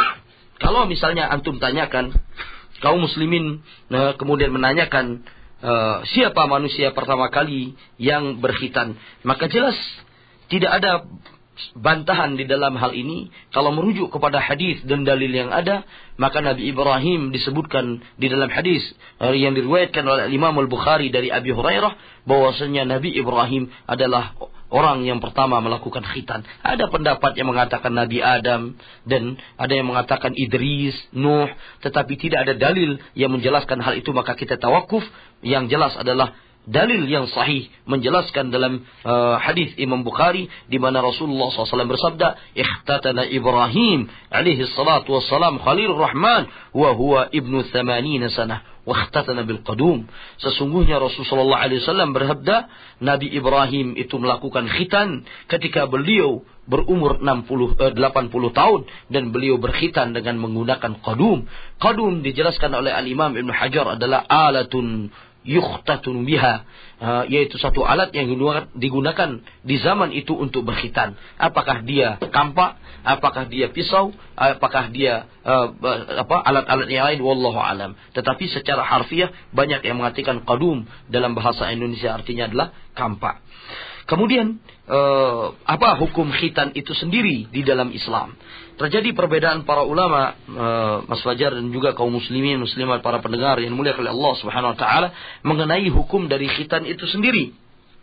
Kalau misalnya antum tanyakan, kaum muslimin uh, kemudian menanyakan uh, siapa manusia pertama kali yang berkhitan, maka jelas tidak ada bantahan di dalam hal ini. Kalau merujuk kepada hadis dan dalil yang ada, maka Nabi Ibrahim disebutkan di dalam hadis yang diriwayatkan oleh Imam Al-Bukhari dari Abi Hurairah bahwasanya Nabi Ibrahim adalah orang yang pertama melakukan khitan. Ada pendapat yang mengatakan Nabi Adam dan ada yang mengatakan Idris, Nuh, tetapi tidak ada dalil yang menjelaskan hal itu, maka kita tawakuf. Yang jelas adalah dalil yang sahih menjelaskan dalam uh, hadis Imam Bukhari di mana Rasulullah shallallahu alaihi wasallam bersabda, "Ikhtatana Ibrahim alaihi salatu wassalam Khalilur Rahman wa huwa ibnu thamanina sanah wa ikhtatana bil qadum." Sesungguhnya Rasulullah sallallahu alaihi wasallam bersabda, Nabi Ibrahim itu melakukan khitan ketika beliau berumur enam puluh, eh, delapan puluh tahun dan beliau berkhitan dengan menggunakan qadum. Qadum dijelaskan oleh Al-Imam Ibn Hajar adalah alatun yukhtatun biha, uh, yaitu satu alat yang digunakan di zaman itu untuk berkhitan. Apakah dia kampak, apakah dia pisau, apakah dia uh, apa alat-alat yang lain, wallahu alam. Tetapi secara harfiah banyak yang mengatakan qadum, dalam bahasa Indonesia artinya adalah kampak. Kemudian uh, apa hukum khitan itu sendiri di dalam Islam? Terjadi perbedaan para ulama, uh, Mas Fajar dan juga kaum muslimin, muslimat, para pendengar yang mulia oleh Allah Subhanahu wa taala mengenai hukum dari khitan itu sendiri.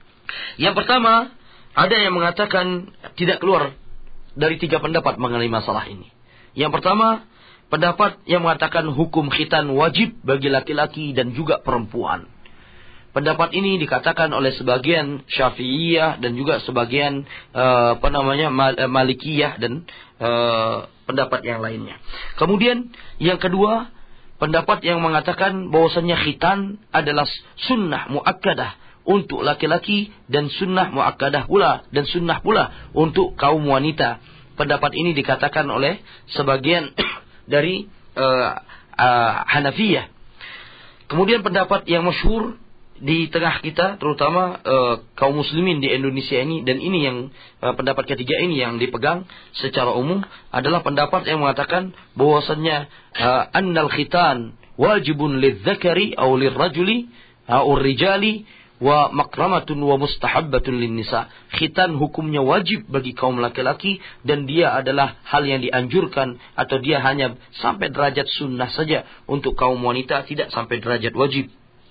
Yang pertama, ada yang mengatakan tidak keluar dari tiga pendapat mengenai masalah ini. Yang pertama, pendapat yang mengatakan hukum khitan wajib bagi laki-laki dan juga perempuan. Pendapat ini dikatakan oleh sebagian Syafi'iyah dan juga sebagian uh, apa namanya Malikiyah dan uh, pendapat yang lainnya. Kemudian yang kedua, pendapat yang mengatakan bahwasanya khitan adalah sunnah muakkadah untuk laki-laki dan sunnah muakkadah pula dan sunnah pula untuk kaum wanita. Pendapat ini dikatakan oleh sebagian dari uh, uh, Hanafiyah. Kemudian pendapat yang masyhur di tengah kita, terutama uh, kaum muslimin di Indonesia ini, dan ini yang uh, pendapat ketiga ini yang dipegang secara umum, adalah pendapat yang mengatakan bahwasannya uh, annal khitan wajibun lidzakari aw lirrajuli aw rijali wa makramatun wa mustahabbatun linnisa. Khitan hukumnya wajib bagi kaum laki-laki dan dia adalah hal yang dianjurkan atau dia hanya sampai derajat sunnah saja untuk kaum wanita, tidak sampai derajat wajib.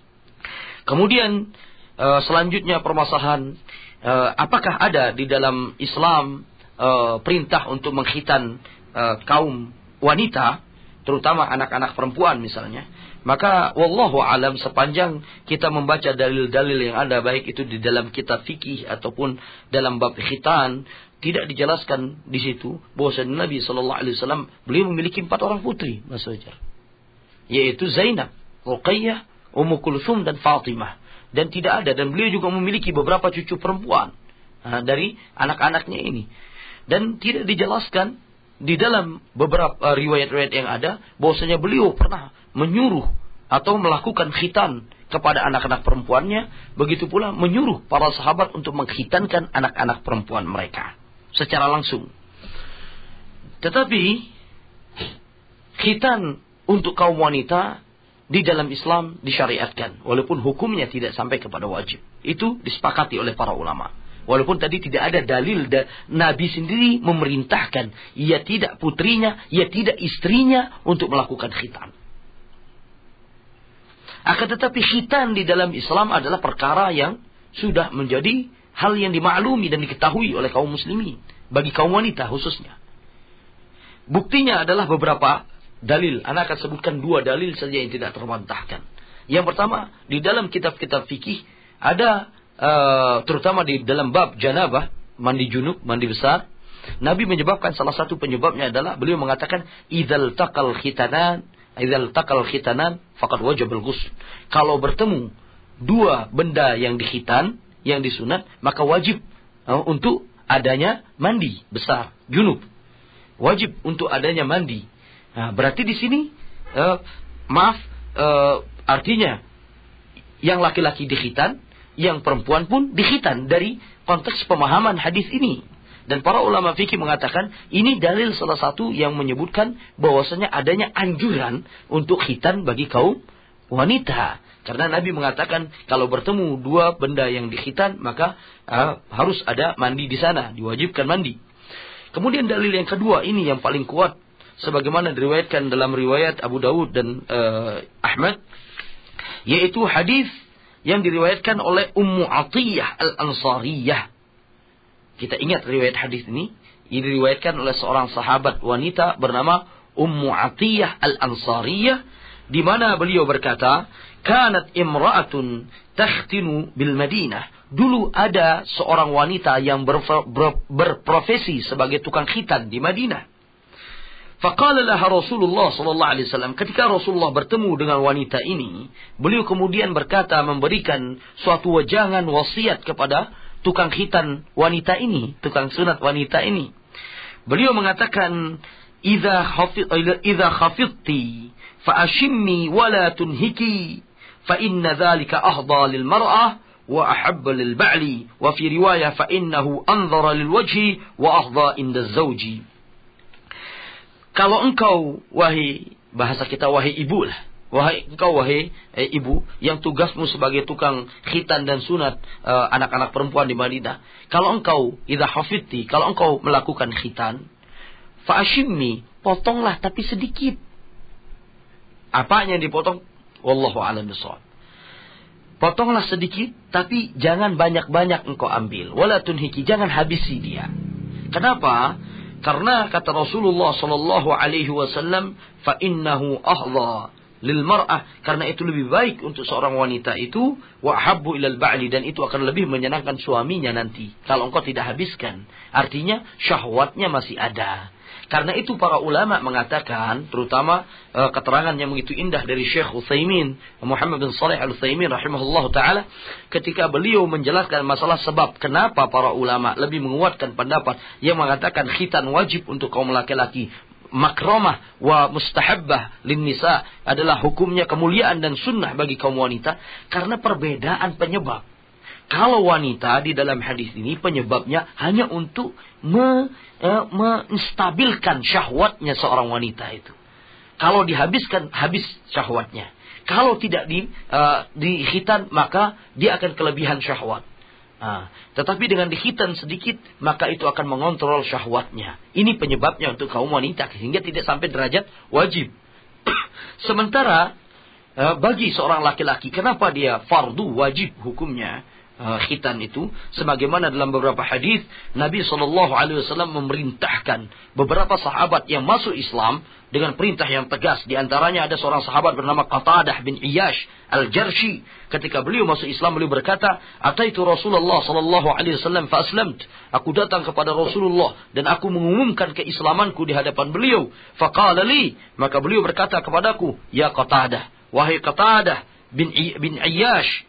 Kemudian uh, selanjutnya permasalahan uh, apakah ada di dalam Islam uh, perintah untuk mengkhitan uh, kaum wanita, terutama anak-anak perempuan misalnya. Maka wallahu alam, sepanjang kita membaca dalil-dalil yang ada, baik itu di dalam kitab fikih ataupun dalam bab khitan, tidak dijelaskan di situ bahwa Nabi sallallahu alaihi wasallam beliau memiliki empat orang putri, Mas Fajar, yaitu Zainab, Ruqayyah, Ummu Kulthum dan Fatimah. Dan tidak ada, dan beliau juga memiliki beberapa cucu perempuan nah, dari anak-anaknya ini. Dan tidak dijelaskan di dalam beberapa uh, riwayat-riwayat yang ada bahwasanya beliau pernah menyuruh atau melakukan khitan kepada anak-anak perempuannya. Begitu pula menyuruh para sahabat untuk mengkhitankan anak-anak perempuan mereka secara langsung. Tetapi khitan untuk kaum wanita di dalam Islam disyariatkan, walaupun hukumnya tidak sampai kepada wajib. Itu disepakati oleh para ulama. Walaupun tadi tidak ada dalil, dan Nabi sendiri memerintahkan, ia tidak putrinya, ia tidak istrinya untuk melakukan khitan. Akan tetapi khitan di dalam Islam adalah perkara yang sudah menjadi hal yang dimaklumi dan diketahui oleh kaum muslimin, bagi kaum wanita khususnya. Buktinya adalah beberapa dalil. Anak akan sebutkan dua dalil saja yang tidak terbantahkan. Yang pertama, di dalam kitab-kitab fikih ada uh, terutama di dalam bab janabah, mandi junub, mandi besar, Nabi menyebabkan salah satu penyebabnya adalah beliau mengatakan idzal taqal khitanan Idzal taqal khitanan faqad wajibal ghusl. Kalau bertemu dua benda yang dikhitan, yang disunat, maka wajib uh, untuk adanya mandi besar, junub. Wajib untuk adanya mandi. Nah, berarti di sini uh, maaf uh, artinya yang laki-laki dikhitan, yang perempuan pun dikhitan dari konteks pemahaman hadis ini. Dan para ulama fikih mengatakan ini dalil salah satu yang menyebutkan bahwasanya adanya anjuran untuk khitan bagi kaum wanita. Karena Nabi mengatakan kalau bertemu dua benda yang dikhitan maka uh, harus ada mandi di sana, diwajibkan mandi. Kemudian dalil yang kedua ini yang paling kuat sebagaimana diriwayatkan dalam riwayat Abu Dawud dan uh, Ahmad, yaitu hadis yang diriwayatkan oleh Ummu Atiyah Al-Ansariyah. Kita ingat riwayat hadis ini, ini diriwayatkan oleh seorang sahabat wanita bernama Ummu Atiyah Al-Ansariyah, di mana beliau berkata, "Kanat imra'atun takhtinu bil Madinah." Dulu ada seorang wanita yang ber, ber, berprofesi sebagai tukang khitan di Madinah. Faqala laha Rasulullah sallallahu alaihi wasallam, ketika Rasulullah bertemu dengan wanita ini, beliau kemudian berkata, memberikan suatu wejangan wasiat kepada tukang khitan wanita ini, tukang sunat wanita ini. Beliau mengatakan, "Idza khafid idza khafidti fa ashimmi wa la tunhiki, fa inna dzalika ahda lil mar'ah wa ahabba lil ba'li, wa fi riwayah fa innahu anzara lil wajhi wa ahda inda zawji." Kalau engkau, wahai, bahasa kita wahai ibu lah, wahai engkau wahai eh, ibu yang tugasmu sebagai tukang khitan dan sunat eh, anak-anak perempuan di Madinah, kalau engkau idza hafidti, kalau engkau melakukan khitan, fa ashimmi, potonglah tapi sedikit. Apanya yang dipotong? Wallahu a'lam bishawab. Potonglah sedikit tapi jangan banyak-banyak engkau ambil. Wala tunhiki, jangan habisi dia. Kenapa? Karena kata Rasulullah sallallahu alaihi wasallam, fa innahu ahla lil mar'ah, karena itu lebih baik untuk seorang wanita itu, wa habbu ilal ba'li, dan itu akan lebih menyenangkan suaminya nanti kalau engkau tidak habiskan. Artinya syahwatnya masih ada. Karena itu para ulama mengatakan, terutama uh, keterangan yang begitu indah dari Syekh Utsaimin, Muhammad bin Shalih Al-Utsaimin rahimahullah taala, ketika beliau menjelaskan masalah sebab kenapa para ulama lebih menguatkan pendapat yang mengatakan khitan wajib untuk kaum laki-laki, makramah wa mustahabbah lin nisa, adalah hukumnya kemuliaan dan sunnah bagi kaum wanita, karena perbedaan penyebab. Kalau wanita di dalam hadis ini penyebabnya hanya untuk me, eh, menstabilkan syahwatnya seorang wanita itu. Kalau dihabiskan, habis syahwatnya. Kalau tidak di, uh, dikhitan, maka dia akan kelebihan syahwat. Nah, tetapi dengan dikhitan sedikit, maka itu akan mengontrol syahwatnya. Ini penyebabnya untuk kaum wanita, sehingga tidak sampai derajat wajib. Sementara uh, bagi seorang laki-laki, kenapa dia fardu wajib hukumnya? Uh, khitan itu, sebagaimana dalam beberapa hadis Nabi shallallahu alaihi wasallam memerintahkan beberapa sahabat yang masuk Islam dengan perintah yang tegas. Di antaranya ada seorang sahabat bernama Qatadah bin Iyash Al-Jarshi. Ketika beliau masuk Islam, beliau berkata, "Ataitu Rasulullah sallallahu alaihi wasallam fa aslamt." Aku datang kepada Rasulullah dan aku mengumumkan keislamanku di hadapan beliau. Faqala li, maka beliau berkata kepadaku, "Ya Qatadah, wahai Qatadah bin I- bin Iyash,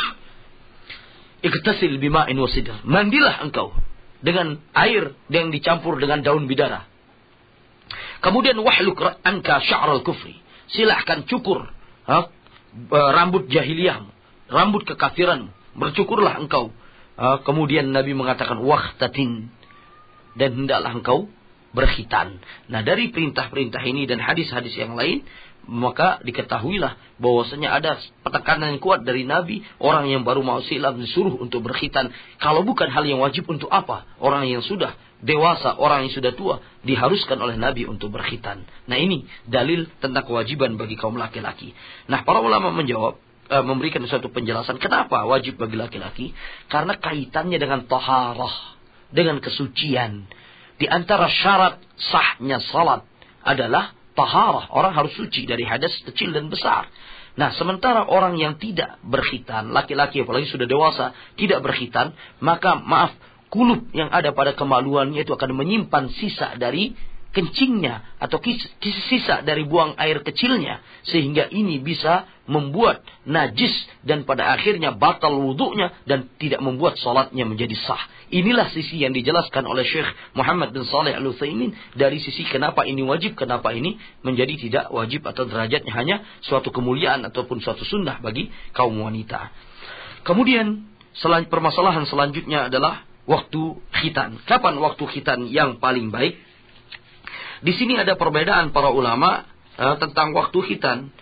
Iktasil bima'in wa sidr." Mandilah engkau dengan air yang dicampur dengan daun bidara. Kemudian wahluk anka sya'ral kufri. Silahkan cukur ha, rambut jahiliyahmu, rambut kekafiranmu. Bercukurlah engkau. Ha, kemudian Nabi mengatakan wakhtatin, dan hendaklah engkau berkhitan. Nah, dari perintah-perintah ini dan hadis-hadis yang lain, maka diketahuilah bahwasanya ada penekanan yang kuat dari Nabi, orang yang baru mau Islam disuruh untuk berkhitan. Kalau bukan hal yang wajib, untuk apa orang yang sudah dewasa, orang yang sudah tua diharuskan oleh Nabi untuk berkhitan? Nah, ini dalil tentang kewajiban bagi kaum laki-laki. Nah, para ulama menjawab, e, memberikan suatu penjelasan kenapa wajib bagi laki-laki, karena kaitannya dengan taharah, dengan kesucian. Di antara syarat sahnya salat adalah taharah, orang harus suci dari hadas kecil dan besar. Nah, sementara orang yang tidak berkhitan, laki-laki apalagi sudah dewasa, tidak berkhitan, maka maaf, kulub yang ada pada kemaluannya itu akan menyimpan sisa dari kencingnya atau sisa dari buang air kecilnya, sehingga ini bisa membuat najis dan pada akhirnya batal wudhunya dan tidak membuat salatnya menjadi sah. Inilah sisi yang dijelaskan oleh Syekh Muhammad bin Shalih Al-Utsaimin dari sisi kenapa ini wajib, kenapa ini menjadi tidak wajib atau derajatnya hanya suatu kemuliaan ataupun suatu sunnah bagi kaum wanita. Kemudian selain permasalahan selanjutnya adalah waktu khitan. Kapan waktu khitan yang paling baik? Di sini ada perbedaan para ulama uh, tentang waktu khitan.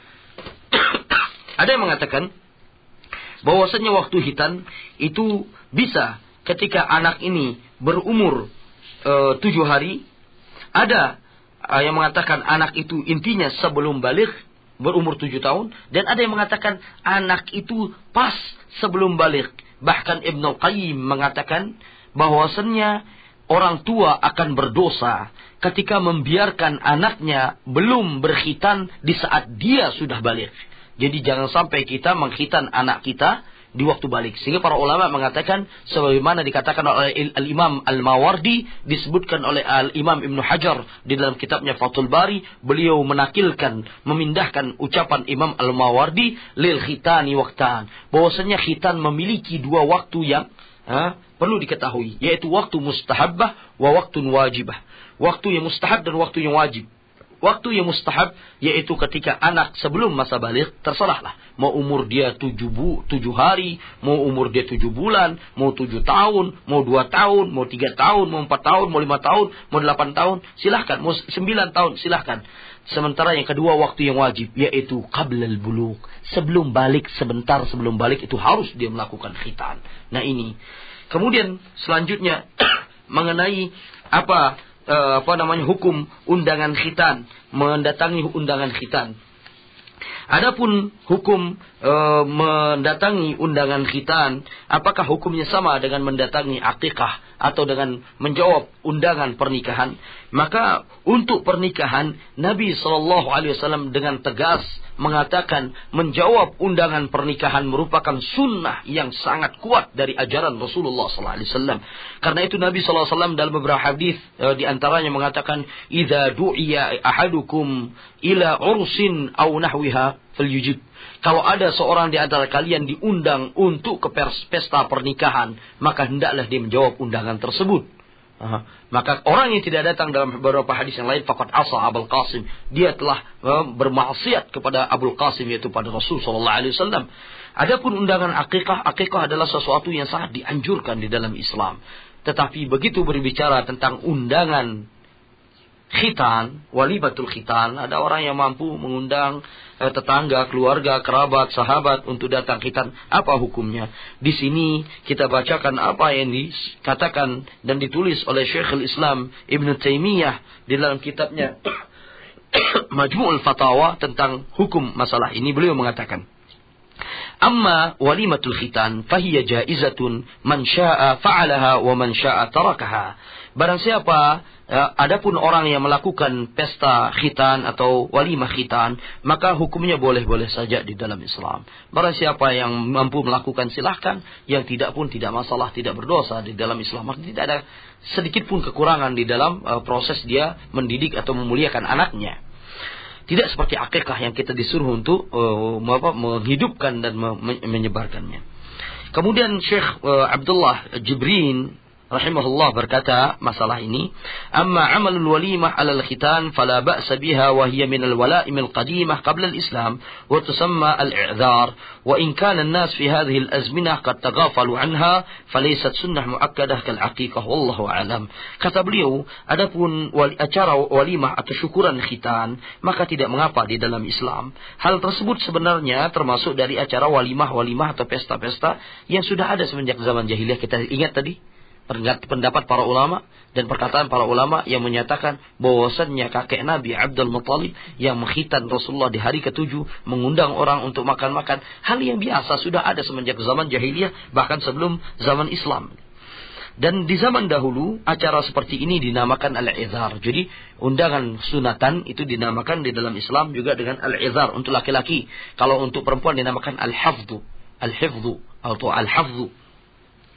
Ada yang mengatakan bahwasanya waktu khitan itu bisa ketika anak ini berumur uh, tujuh hari. Ada uh, yang mengatakan anak itu intinya sebelum baligh, berumur tujuh tahun. Dan ada yang mengatakan anak itu pas sebelum baligh. Bahkan Ibnu Qayyim mengatakan bahwasannya orang tua akan berdosa ketika membiarkan anaknya belum berkhitan di saat dia sudah baligh. Jadi jangan sampai kita mengkhitan anak kita di waktu balik. Sehingga para ulama mengatakan sebagaimana dikatakan oleh Al-Imam Al-Mawardi, disebutkan oleh Al-Imam Ibnu Hajar di dalam kitabnya Fathul Bari, beliau menakilkan, memindahkan ucapan Imam Al-Mawardi, lil khitani waqtan, bahwasanya khitan memiliki dua waktu yang ha, perlu diketahui, yaitu waktu mustahabbah wa waktu wajibah. Waktu yang mustahab dan waktu yang wajib. Waktu yang mustahab yaitu ketika anak sebelum masa baligh, terserahlah. Mau umur dia tujuh, bu, tujuh hari, mau umur dia tujuh bulan, mau tujuh tahun, mau dua tahun, mau tiga tahun, mau empat tahun, mau lima tahun, mau delapan tahun, silahkan. Mau sembilan tahun, silahkan. Sementara yang kedua waktu yang wajib yaitu qablal bulugh. Sebelum balik, sebentar sebelum balik itu harus dia melakukan khitan. Nah ini. Kemudian selanjutnya mengenai apa Uh, apa namanya hukum undangan khitan, mendatangi undangan khitan. Adapun hukum uh, mendatangi undangan khitan, apakah hukumnya sama dengan mendatangi akikah atau dengan menjawab undangan pernikahan? Maka untuk pernikahan Nabi shallallahu alaihi wasallam dengan tegas mengatakan menjawab undangan pernikahan merupakan sunnah yang sangat kuat dari ajaran Rasulullah shallallahu alaihi wasallam. Karena itu Nabi shallallahu alaihi wasallam dalam beberapa hadis e, di antaranya mengatakan, "Idza du'iya ahadukum ila ursin aw nahwiha falyujib." Kalau ada seorang di antara kalian diundang untuk ke pesta pernikahan, maka hendaklah dia menjawab undangan tersebut. Aha. Maka orang yang tidak datang dalam beberapa hadis yang lain, faqad asa Abul Qasim, dia telah uh, bermaksiat kepada Abul Qasim, yaitu pada Rasul sallallahu alaihi wasallam. Adapun undangan akikah, akikah adalah sesuatu yang sangat dianjurkan di dalam Islam. Tetapi begitu berbicara tentang undangan khitan, walimatul khitan, ada orang yang mampu mengundang eh, tetangga, keluarga, kerabat, sahabat untuk datang khitan. Apa hukumnya? Di sini kita bacakan apa yang dikatakan dan ditulis oleh Syekhul Islam Ibnu Taimiyah di dalam kitabnya Majmu'ul Fatawa tentang hukum masalah ini. Beliau mengatakan, amma walimatul khitan fahiya jaizatun man syaa fa'alaha wa man syaa tarakaha. Barang siapa ya, adapun orang yang melakukan pesta khitan atau walimah khitan, maka hukumnya boleh-boleh saja di dalam Islam. Barang siapa yang mampu melakukan silahkan, yang tidak pun tidak masalah, tidak berdosa di dalam Islam. Maka tidak ada sedikit pun kekurangan di dalam uh, proses dia mendidik atau memuliakan anaknya. Tidak seperti akikah yang kita disuruh untuk uh, apa, menghidupkan dan me- menyebarkannya. Kemudian Syekh uh, Abdullah Jibrin rahimahullah berkata masalah ini, amma amalul walimah alal khitan fala ba'sa biha wa hiya min al wala'im al qadimah qabla al Islam wa tusamma al i'dhar wa in kana an-nas fi hadhihi al azminah qad taghafalu anha falaysat sunnah muakkadah kal aqiqah wallahu a'lam. Kata beliau, adapun wali, acara walimah atau syukuran khitan maka tidak mengapa di dalam Islam. Hal tersebut sebenarnya termasuk dari acara walimah-walimah atau pesta-pesta yang sudah ada semenjak zaman jahiliyah. Kita ingat tadi pendapat para ulama dan perkataan para ulama yang menyatakan bahwasannya kakek Nabi Abdul Muttalib yang mengkhitan Rasulullah di hari ketujuh, mengundang orang untuk makan-makan, hal yang biasa sudah ada semenjak zaman jahiliyah, bahkan sebelum zaman Islam. Dan di zaman dahulu acara seperti ini dinamakan al-izhar. Jadi undangan sunatan itu dinamakan di dalam Islam juga dengan al-izhar untuk laki-laki. Kalau untuk perempuan dinamakan al-hafdhu, al-hifdhu atau al-hafdhu.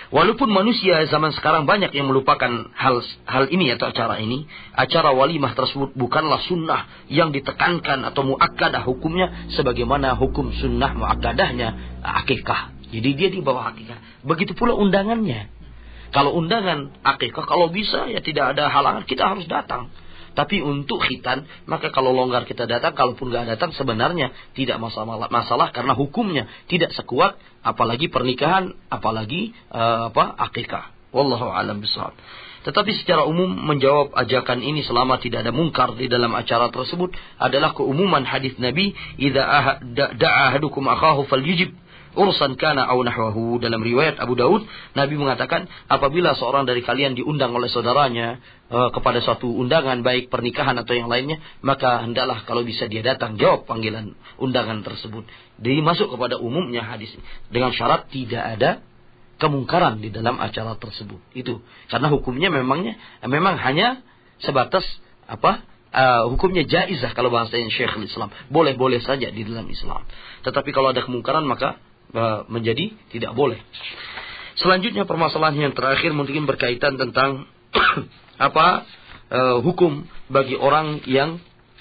Walaupun manusia zaman sekarang banyak yang melupakan hal hal ini atau acara ini, acara walimah tersebut bukanlah sunnah yang ditekankan atau muakkadah hukumnya sebagaimana hukum sunnah muakkadahnya akikah. Jadi dia di bawah akikah. Begitu pula undangannya. Kalau undangan akikah, kalau bisa ya tidak ada halangan kita harus datang. Tapi untuk khitan, maka kalau longgar kita datang, kalaupun nggak datang sebenarnya tidak masalah, masalah karena hukumnya tidak sekuat, apalagi pernikahan, apalagi uh, apa akikah. Wallahu a'lam bishawab. Tetapi secara umum menjawab ajakan ini selama tidak ada mungkar di dalam acara tersebut adalah keumuman hadis Nabi, "Idza da'a ahadukum akhahu falyujib." Ursan kana au nahwahu. Dalam riwayat Abu Daud, Nabi mengatakan apabila seorang dari kalian diundang oleh saudaranya uh, kepada suatu undangan baik pernikahan atau yang lainnya, maka hendaklah kalau bisa dia datang jawab panggilan undangan tersebut. Jadi masuk kepada umumnya hadis dengan syarat tidak ada kemungkaran di dalam acara tersebut. Itu karena hukumnya memangnya memang hanya sebatas apa? Uh, hukumnya jaizah kalau bahasanya Syekhul Islam. Boleh-boleh saja di dalam Islam. Tetapi kalau ada kemungkaran maka menjadi tidak boleh. Selanjutnya permasalahan yang terakhir mungkin berkaitan tentang apa uh, hukum bagi orang yang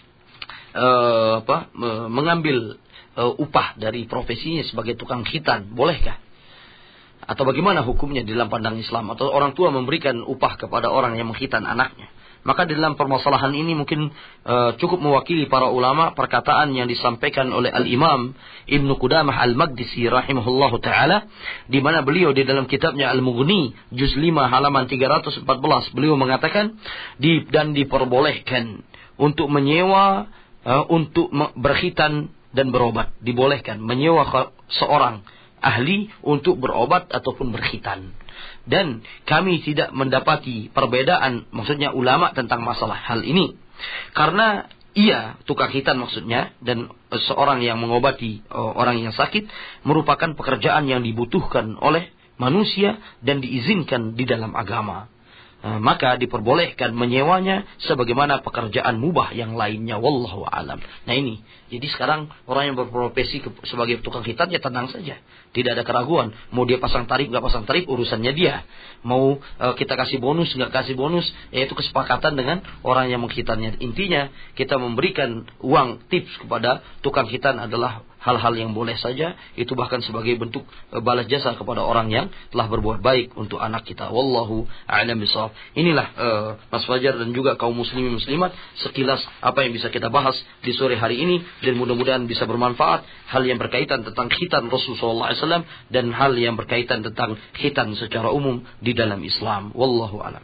uh, apa uh, mengambil uh, upah dari profesinya sebagai tukang khitan, bolehkah? Atau bagaimana hukumnya di dalam pandang Islam? Atau orang tua memberikan upah kepada orang yang mengkhitan anaknya? Maka di dalam permasalahan ini mungkin uh, cukup mewakili para ulama perkataan yang disampaikan oleh Al-Imam Ibnu Qudamah Al-Maqdisi rahimahullahu ta'ala, di mana beliau di dalam kitabnya Al-Mughni juz lima halaman tiga ratus empat belas beliau mengatakan di, dan diperbolehkan untuk menyewa uh, untuk berkhitan dan berobat, dibolehkan menyewa seorang ahli untuk berobat ataupun berkhitan. Dan kami tidak mendapati perbedaan maksudnya ulama tentang masalah hal ini. Karena ia tukang khitan maksudnya dan seorang yang mengobati orang yang sakit merupakan pekerjaan yang dibutuhkan oleh manusia dan diizinkan di dalam agama. Maka diperbolehkan menyewanya sebagaimana pekerjaan mubah yang lainnya. Wallahu a'lam. Nah ini, jadi sekarang orang yang berprofesi sebagai tukang khitan ya tenang saja, tidak ada keraguan. Mau dia pasang tarif nggak pasang tarif urusannya dia. Mau uh, kita kasih bonus nggak kasih bonus, yaitu kesepakatan dengan orang yang mengkhitannya. Intinya kita memberikan uang tips kepada tukang khitan adalah hal-hal yang boleh saja, itu bahkan sebagai bentuk uh, balas jasa kepada orang yang telah berbuat baik untuk anak kita. Wallahu a'lam bishawab. Inilah uh, Mas Fajar dan juga kaum muslimin muslimat sekilas apa yang bisa kita bahas di sore hari ini, dan mudah-mudahan bisa bermanfaat hal yang berkaitan tentang khitan Rasulullah sallallahu alaihi wasallam dan hal yang berkaitan tentang khitan secara umum di dalam Islam. Wallahu a'lam.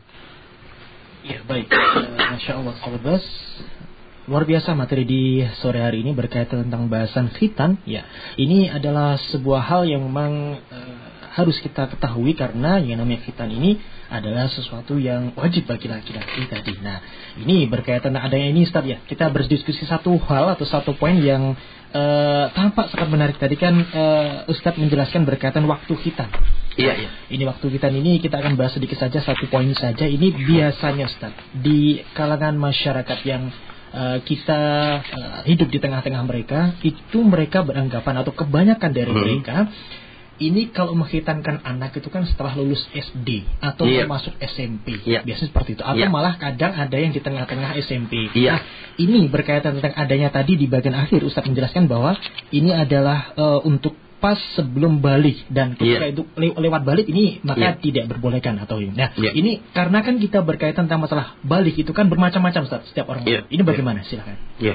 Ya, baik. Uh, Masya Allah, sahabat Bas. Luar biasa materi di sore hari ini berkaitan tentang bahasan khitan. Ya, ini adalah sebuah hal yang memang uh, harus kita ketahui karena yang namanya khitan ini adalah sesuatu yang wajib bagi laki-laki tadi. Nah, ini berkaitan adanya ini Ustaz ya. Kita berdiskusi satu hal atau satu poin yang uh, tampak sangat menarik tadi kan uh, Ustaz menjelaskan berkaitan waktu khitan. Iya, iya. Ini waktu khitan ini kita akan bahas sedikit saja satu poin saja. Ini biasanya Ustaz di kalangan masyarakat yang uh, kita uh, hidup di tengah-tengah mereka, itu mereka beranggapan atau kebanyakan dari hmm. mereka ini kalau menghitankan anak itu kan setelah lulus S D atau yeah. masuk S M P, yeah. biasanya seperti itu. Atau yeah. malah kadang ada yang di tengah-tengah S M P. Yeah. Nah, ini berkaitan tentang adanya tadi di bagian akhir Ustaz menjelaskan bahwa ini adalah uh, untuk pas sebelum balik dan ketika yeah. itu le- lewat balik ini maka yeah. tidak berbolehkan atau ini. Nah, yeah. ini karena kan kita berkaitan tentang masalah balik itu kan bermacam-macam Ustaz, setiap orang. Yeah. Ini bagaimana? Yeah. Silakan. Yeah.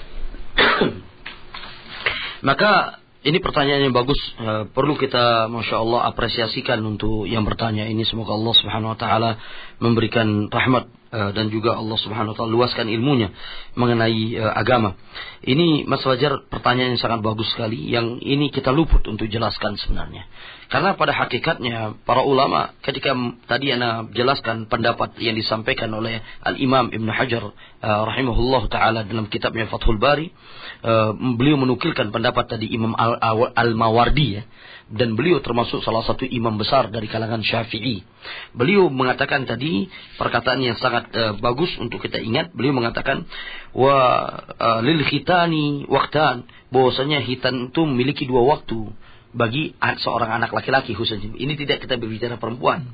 Maka ini pertanyaan yang bagus, uh, perlu kita Masya Allah apresiasikan untuk yang bertanya ini. Semoga Allah Subhanahu Wa Taala memberikan rahmat uh, dan juga Allah Subhanahu Wa Taala luaskan ilmunya mengenai uh, agama. Ini Mas Fajar pertanyaan yang sangat bagus sekali, yang ini kita luput untuk jelaskan sebenarnya. Karena pada hakikatnya para ulama ketika tadi Ana jelaskan pendapat yang disampaikan oleh Al-Imam Ibn Hajar uh, rahimahullah ta'ala dalam kitabnya Fathul Bari, uh, beliau menukilkan pendapat tadi Imam Al-Mawardi ya, dan beliau termasuk salah satu imam besar dari kalangan Syafi'i. Beliau mengatakan tadi perkataan yang sangat uh, bagus untuk kita ingat. Beliau mengatakan wa uh, lil khitani waqtan, bahwasanya khitan itu memiliki dua waktu. bagi seorang anak laki-laki khususnya. Ini tidak kita berbicara perempuan.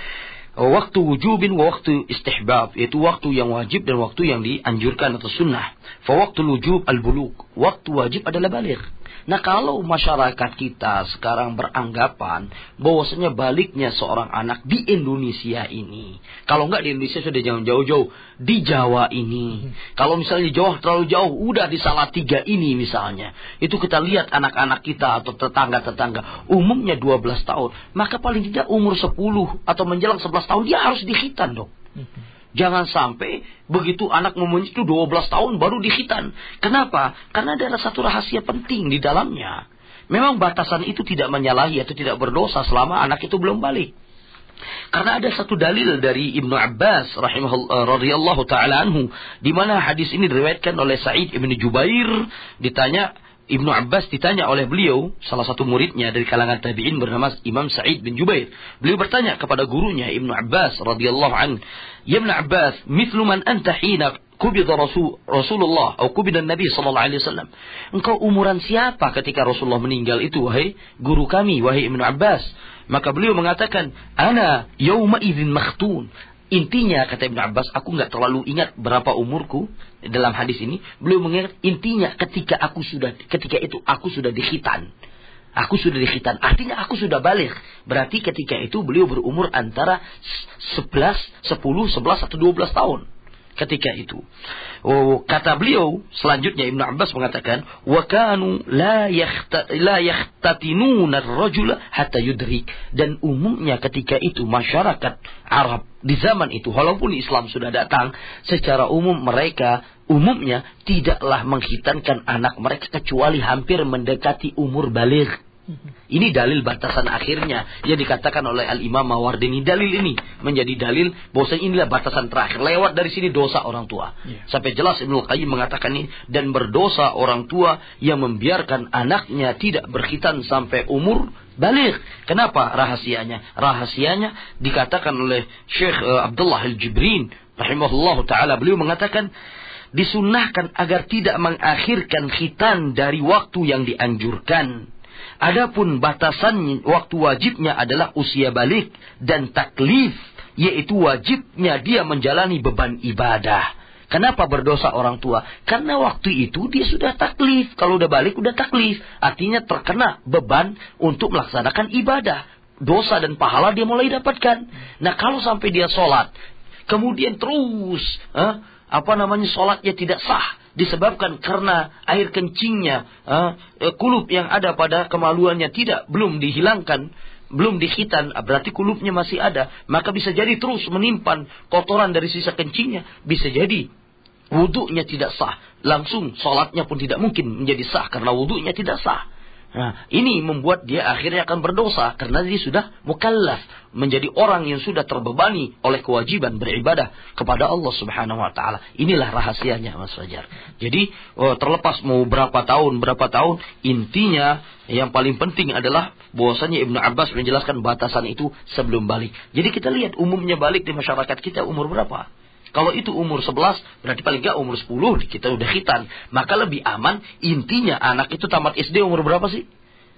Waktu wujubin wa waktu istihbab, yaitu waktu yang wajib dan waktu yang dianjurkan atau sunnah. Fa waktu wujub al-bulugh, waktu wajib adalah baligh. Nah, kalau masyarakat kita sekarang beranggapan bahwasanya baliknya seorang anak di Indonesia ini, kalau enggak di Indonesia sudah jangan jauh-jauh, di Jawa ini, kalau misalnya jauh terlalu jauh, udah di Salatiga ini misalnya, itu kita lihat anak-anak kita atau tetangga-tetangga umumnya dua belas tahun, maka paling tidak umur sepuluh atau menjelang sebelas tahun dia harus dikhitan dong. Jangan sampai begitu anak umumnya itu dua belas tahun baru dikhitan. Kenapa? Karena ada satu rahasia penting di dalamnya. Memang batasan itu tidak menyalahi atau tidak berdosa selama anak itu belum balik. Karena ada satu dalil dari Ibnu Abbas rahimahullah radhiyallahu taala anhu, di mana hadis ini diriwayatkan oleh Sa'id ibn Jubair. Ditanya Ibnu Abbas, ditanya oleh beliau, salah satu muridnya dari kalangan tabi'in bernama Imam Sa'id bin Jubair. Beliau bertanya kepada gurunya Ibnu Abbas radhiyallahu anhu, "Ya Ibnu Abbas, mithlu man anta hina kubida Rasul Rasulullah atau kubida Nabi sallallahu alaihi wasallam." Engkau umuran siapa ketika Rasulullah meninggal itu, wahai guru kami, wahai Ibnu Abbas? Maka beliau mengatakan, "Ana yauma idzin makhtun." Intinya, kata Ibnu Abbas, aku nggak terlalu ingat berapa umurku dalam hadis ini. Beliau mengingat intinya ketika aku sudah ketika itu aku sudah dikhitan. Aku sudah dikhitan. Artinya aku sudah balik. Berarti ketika itu beliau berumur antara sebelas, sepuluh, sebelas atau dua belas tahun. Ketika itu. Oh, kata beliau selanjutnya Ibnu Abbas mengatakan, "Wa kanu la yakhta la yakhtatinuna ar-rajula hatta yudrik." Dan umumnya ketika itu masyarakat Arab di zaman itu, walaupun Islam sudah datang, secara umum mereka umumnya tidaklah mengkhitankan anak mereka kecuali hampir mendekati umur baligh. Ini dalil batasan akhirnya yang dikatakan oleh Al-Imam Mawardini. Dalil ini menjadi dalil bahwasanya inilah batasan terakhir. Lewat dari sini dosa orang tua. Yeah. Sampai jelas Ibnu Qayyim mengatakan ini, dan berdosa orang tua yang membiarkan anaknya tidak berkhitan sampai umur baligh. Kenapa rahasianya? Rahasianya dikatakan oleh Syekh uh, Abdullah Al-Jibrin rahimahullahu taala. Beliau mengatakan disunnahkan agar tidak mengakhirkan khitan dari waktu yang dianjurkan. Adapun batasan waktu wajibnya adalah usia balik dan taklif, yaitu wajibnya dia menjalani beban ibadah. Kenapa berdosa orang tua? Karena waktu itu dia sudah taklif. Kalau udah balik udah taklif, artinya terkena beban untuk melaksanakan ibadah. Dosa dan pahala dia mulai dapatkan. Nah, kalau sampai dia sholat, kemudian terus eh, apa namanya sholatnya tidak sah, disebabkan karena air kencingnya, uh, kulub yang ada pada kemaluannya tidak belum dihilangkan, belum dikhitan, berarti kulubnya masih ada, maka bisa jadi terus menimpan kotoran dari sisa kencingnya, bisa jadi wudunya tidak sah, langsung sholatnya pun tidak mungkin menjadi sah karena wudunya tidak sah. Nah, ini membuat dia akhirnya akan berdosa karena dia sudah mukallaf, menjadi orang yang sudah terbebani oleh kewajiban beribadah kepada Allah Subhanahu wa taala. Inilah rahasianya, Mas Fajar. Jadi, oh, terlepas mau berapa tahun, berapa tahun, intinya yang paling penting adalah bahwasanya Ibnu Abbas menjelaskan batasan itu sebelum balik. Jadi kita lihat umumnya balik di masyarakat kita umur berapa? Kalau itu umur sebelas, berarti paling enggak umur sepuluh kita udah khitan. Maka lebih aman, intinya anak itu tamat S D umur berapa sih?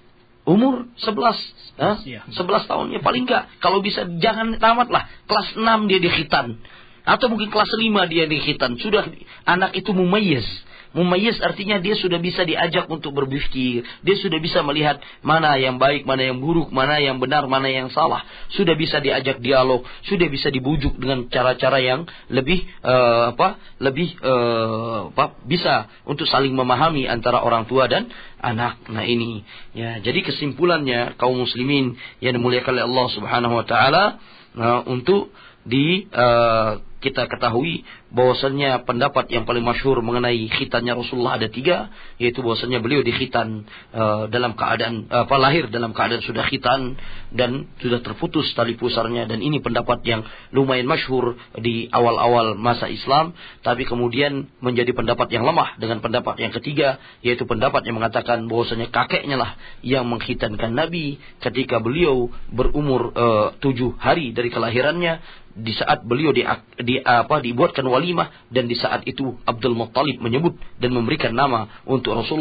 Umur sebelas. Ya. sebelas tahun ya paling enggak. Kalau bisa jangan tamat lah. Kelas enam dia dikhitan. Atau mungkin kelas lima dia dikhitan. Sudah anak itu mumayyiz. Mumayyiz artinya dia sudah bisa diajak untuk berpikir. Dia sudah bisa melihat mana yang baik, mana yang buruk, mana yang benar, mana yang salah. Sudah bisa diajak dialog, sudah bisa dibujuk dengan cara-cara yang lebih uh, apa? Lebih uh, apa? Bisa untuk saling memahami antara orang tua dan anak. Nah, ini ya. Jadi kesimpulannya kaum muslimin yang dimuliakan oleh Allah Subhanahu wa taala, nah, untuk di uh, kita ketahui bahwasannya pendapat yang paling masyhur mengenai khitannya Rasulullah ada tiga, yaitu bahwasannya beliau dikhitan uh, dalam keadaan uh, apa lahir dalam keadaan sudah khitan dan sudah terputus tali pusarnya, dan ini pendapat yang lumayan masyhur di awal-awal masa Islam, tapi kemudian menjadi pendapat yang lemah dengan pendapat yang ketiga, yaitu pendapat yang mengatakan bahwasannya kakeknya lah yang mengkhitankan Nabi ketika beliau berumur uh, tujuh hari dari kelahirannya, di saat beliau di, di apa dibuatkan walimah, dan di saat itu Abdul Muttalib menyebut dan memberikan nama untuk Rasulullah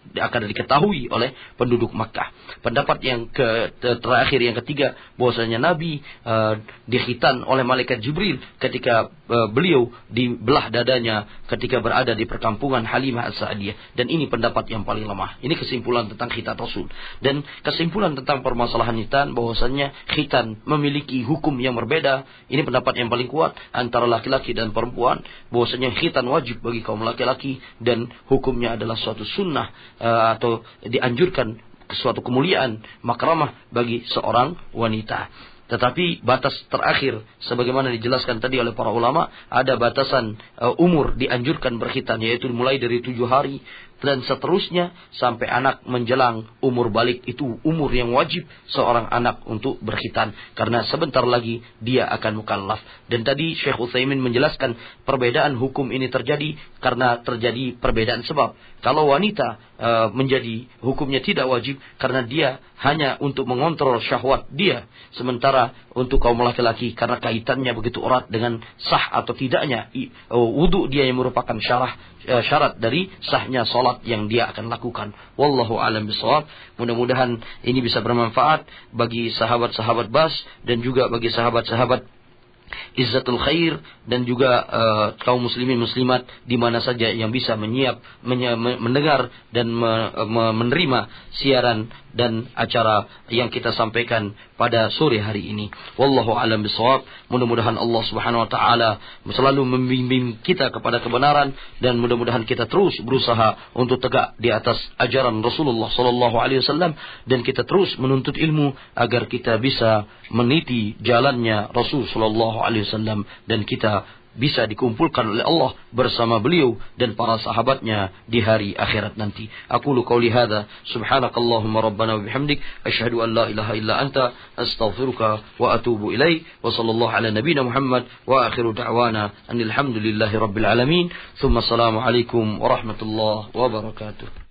akan diketahui oleh penduduk Makkah. Pendapat yang ke, terakhir yang ketiga, bahwasanya Nabi uh, dikhitan oleh malaikat Jibril ketika uh, beliau dibelah dadanya ketika berada di perkampungan Halimah As-Sa'diyah, dan ini pendapat yang paling lemah. Ini kesimpulan tentang khitan Rasul. Dan kesimpulan tentang permasalahan khitan, bahwasanya khitan memiliki hukum yang berbeda. Ini pendapat yang paling kuat antara laki-laki dan perempuan, bahwasanya khitan wajib bagi kaum laki-laki dan hukumnya adalah suatu sunnah uh, atau dianjurkan, suatu kemuliaan, makramah bagi seorang wanita. Tetapi batas terakhir, sebagaimana dijelaskan tadi oleh para ulama, ada batasan uh, umur dianjurkan berkhitan, yaitu mulai dari tujuh hari dan seterusnya sampai anak menjelang umur balik. Itu umur yang wajib seorang anak untuk berkhitan, karena sebentar lagi dia akan mukallaf. Dan tadi Syekh Utsaimin menjelaskan perbedaan hukum ini terjadi karena terjadi perbedaan sebab. Kalau wanita e, menjadi hukumnya tidak wajib karena dia hanya untuk mengontrol syahwat dia, sementara untuk kaum laki-laki karena kaitannya begitu erat dengan sah atau tidaknya e, wudu dia yang merupakan syarah, e, syarat dari sahnya salat yang dia akan lakukan. Wallahu a'lam bishawab. Mudah-mudahan ini bisa bermanfaat bagi sahabat-sahabat Bas dan juga bagi sahabat-sahabat Izzatul Khair, dan juga uh, kaum muslimin muslimat di mana saja yang bisa menyiap menye, mendengar dan me, me, menerima siaran dan acara yang kita sampaikan pada sore hari ini. Wallahu a'lam bishawab. Mudah-mudahan Allah Subhanahu wa taala selalu membimbing kita kepada kebenaran, dan mudah-mudahan kita terus berusaha untuk tegak di atas ajaran Rasulullah sallallahu alaihi wasallam, dan kita terus menuntut ilmu agar kita bisa meniti jalannya Rasul sallallahu alaihi wasallam, dan kita bisa dikumpulkan oleh Allah bersama beliau dan para sahabatnya di hari akhirat nanti. Aqulu qawli hadza, subhanakallahumma rabbana wa bihamdik, asyhadu an la ilaha illa anta, astaghfiruka wa atubu ilaik, wa sallallahu ala nabiyyina Muhammad, wa akhiru da'wana anil hamdulillahi rabbil alamin. Tsumma assalamu alaikum warahmatullahi wabarakatuh.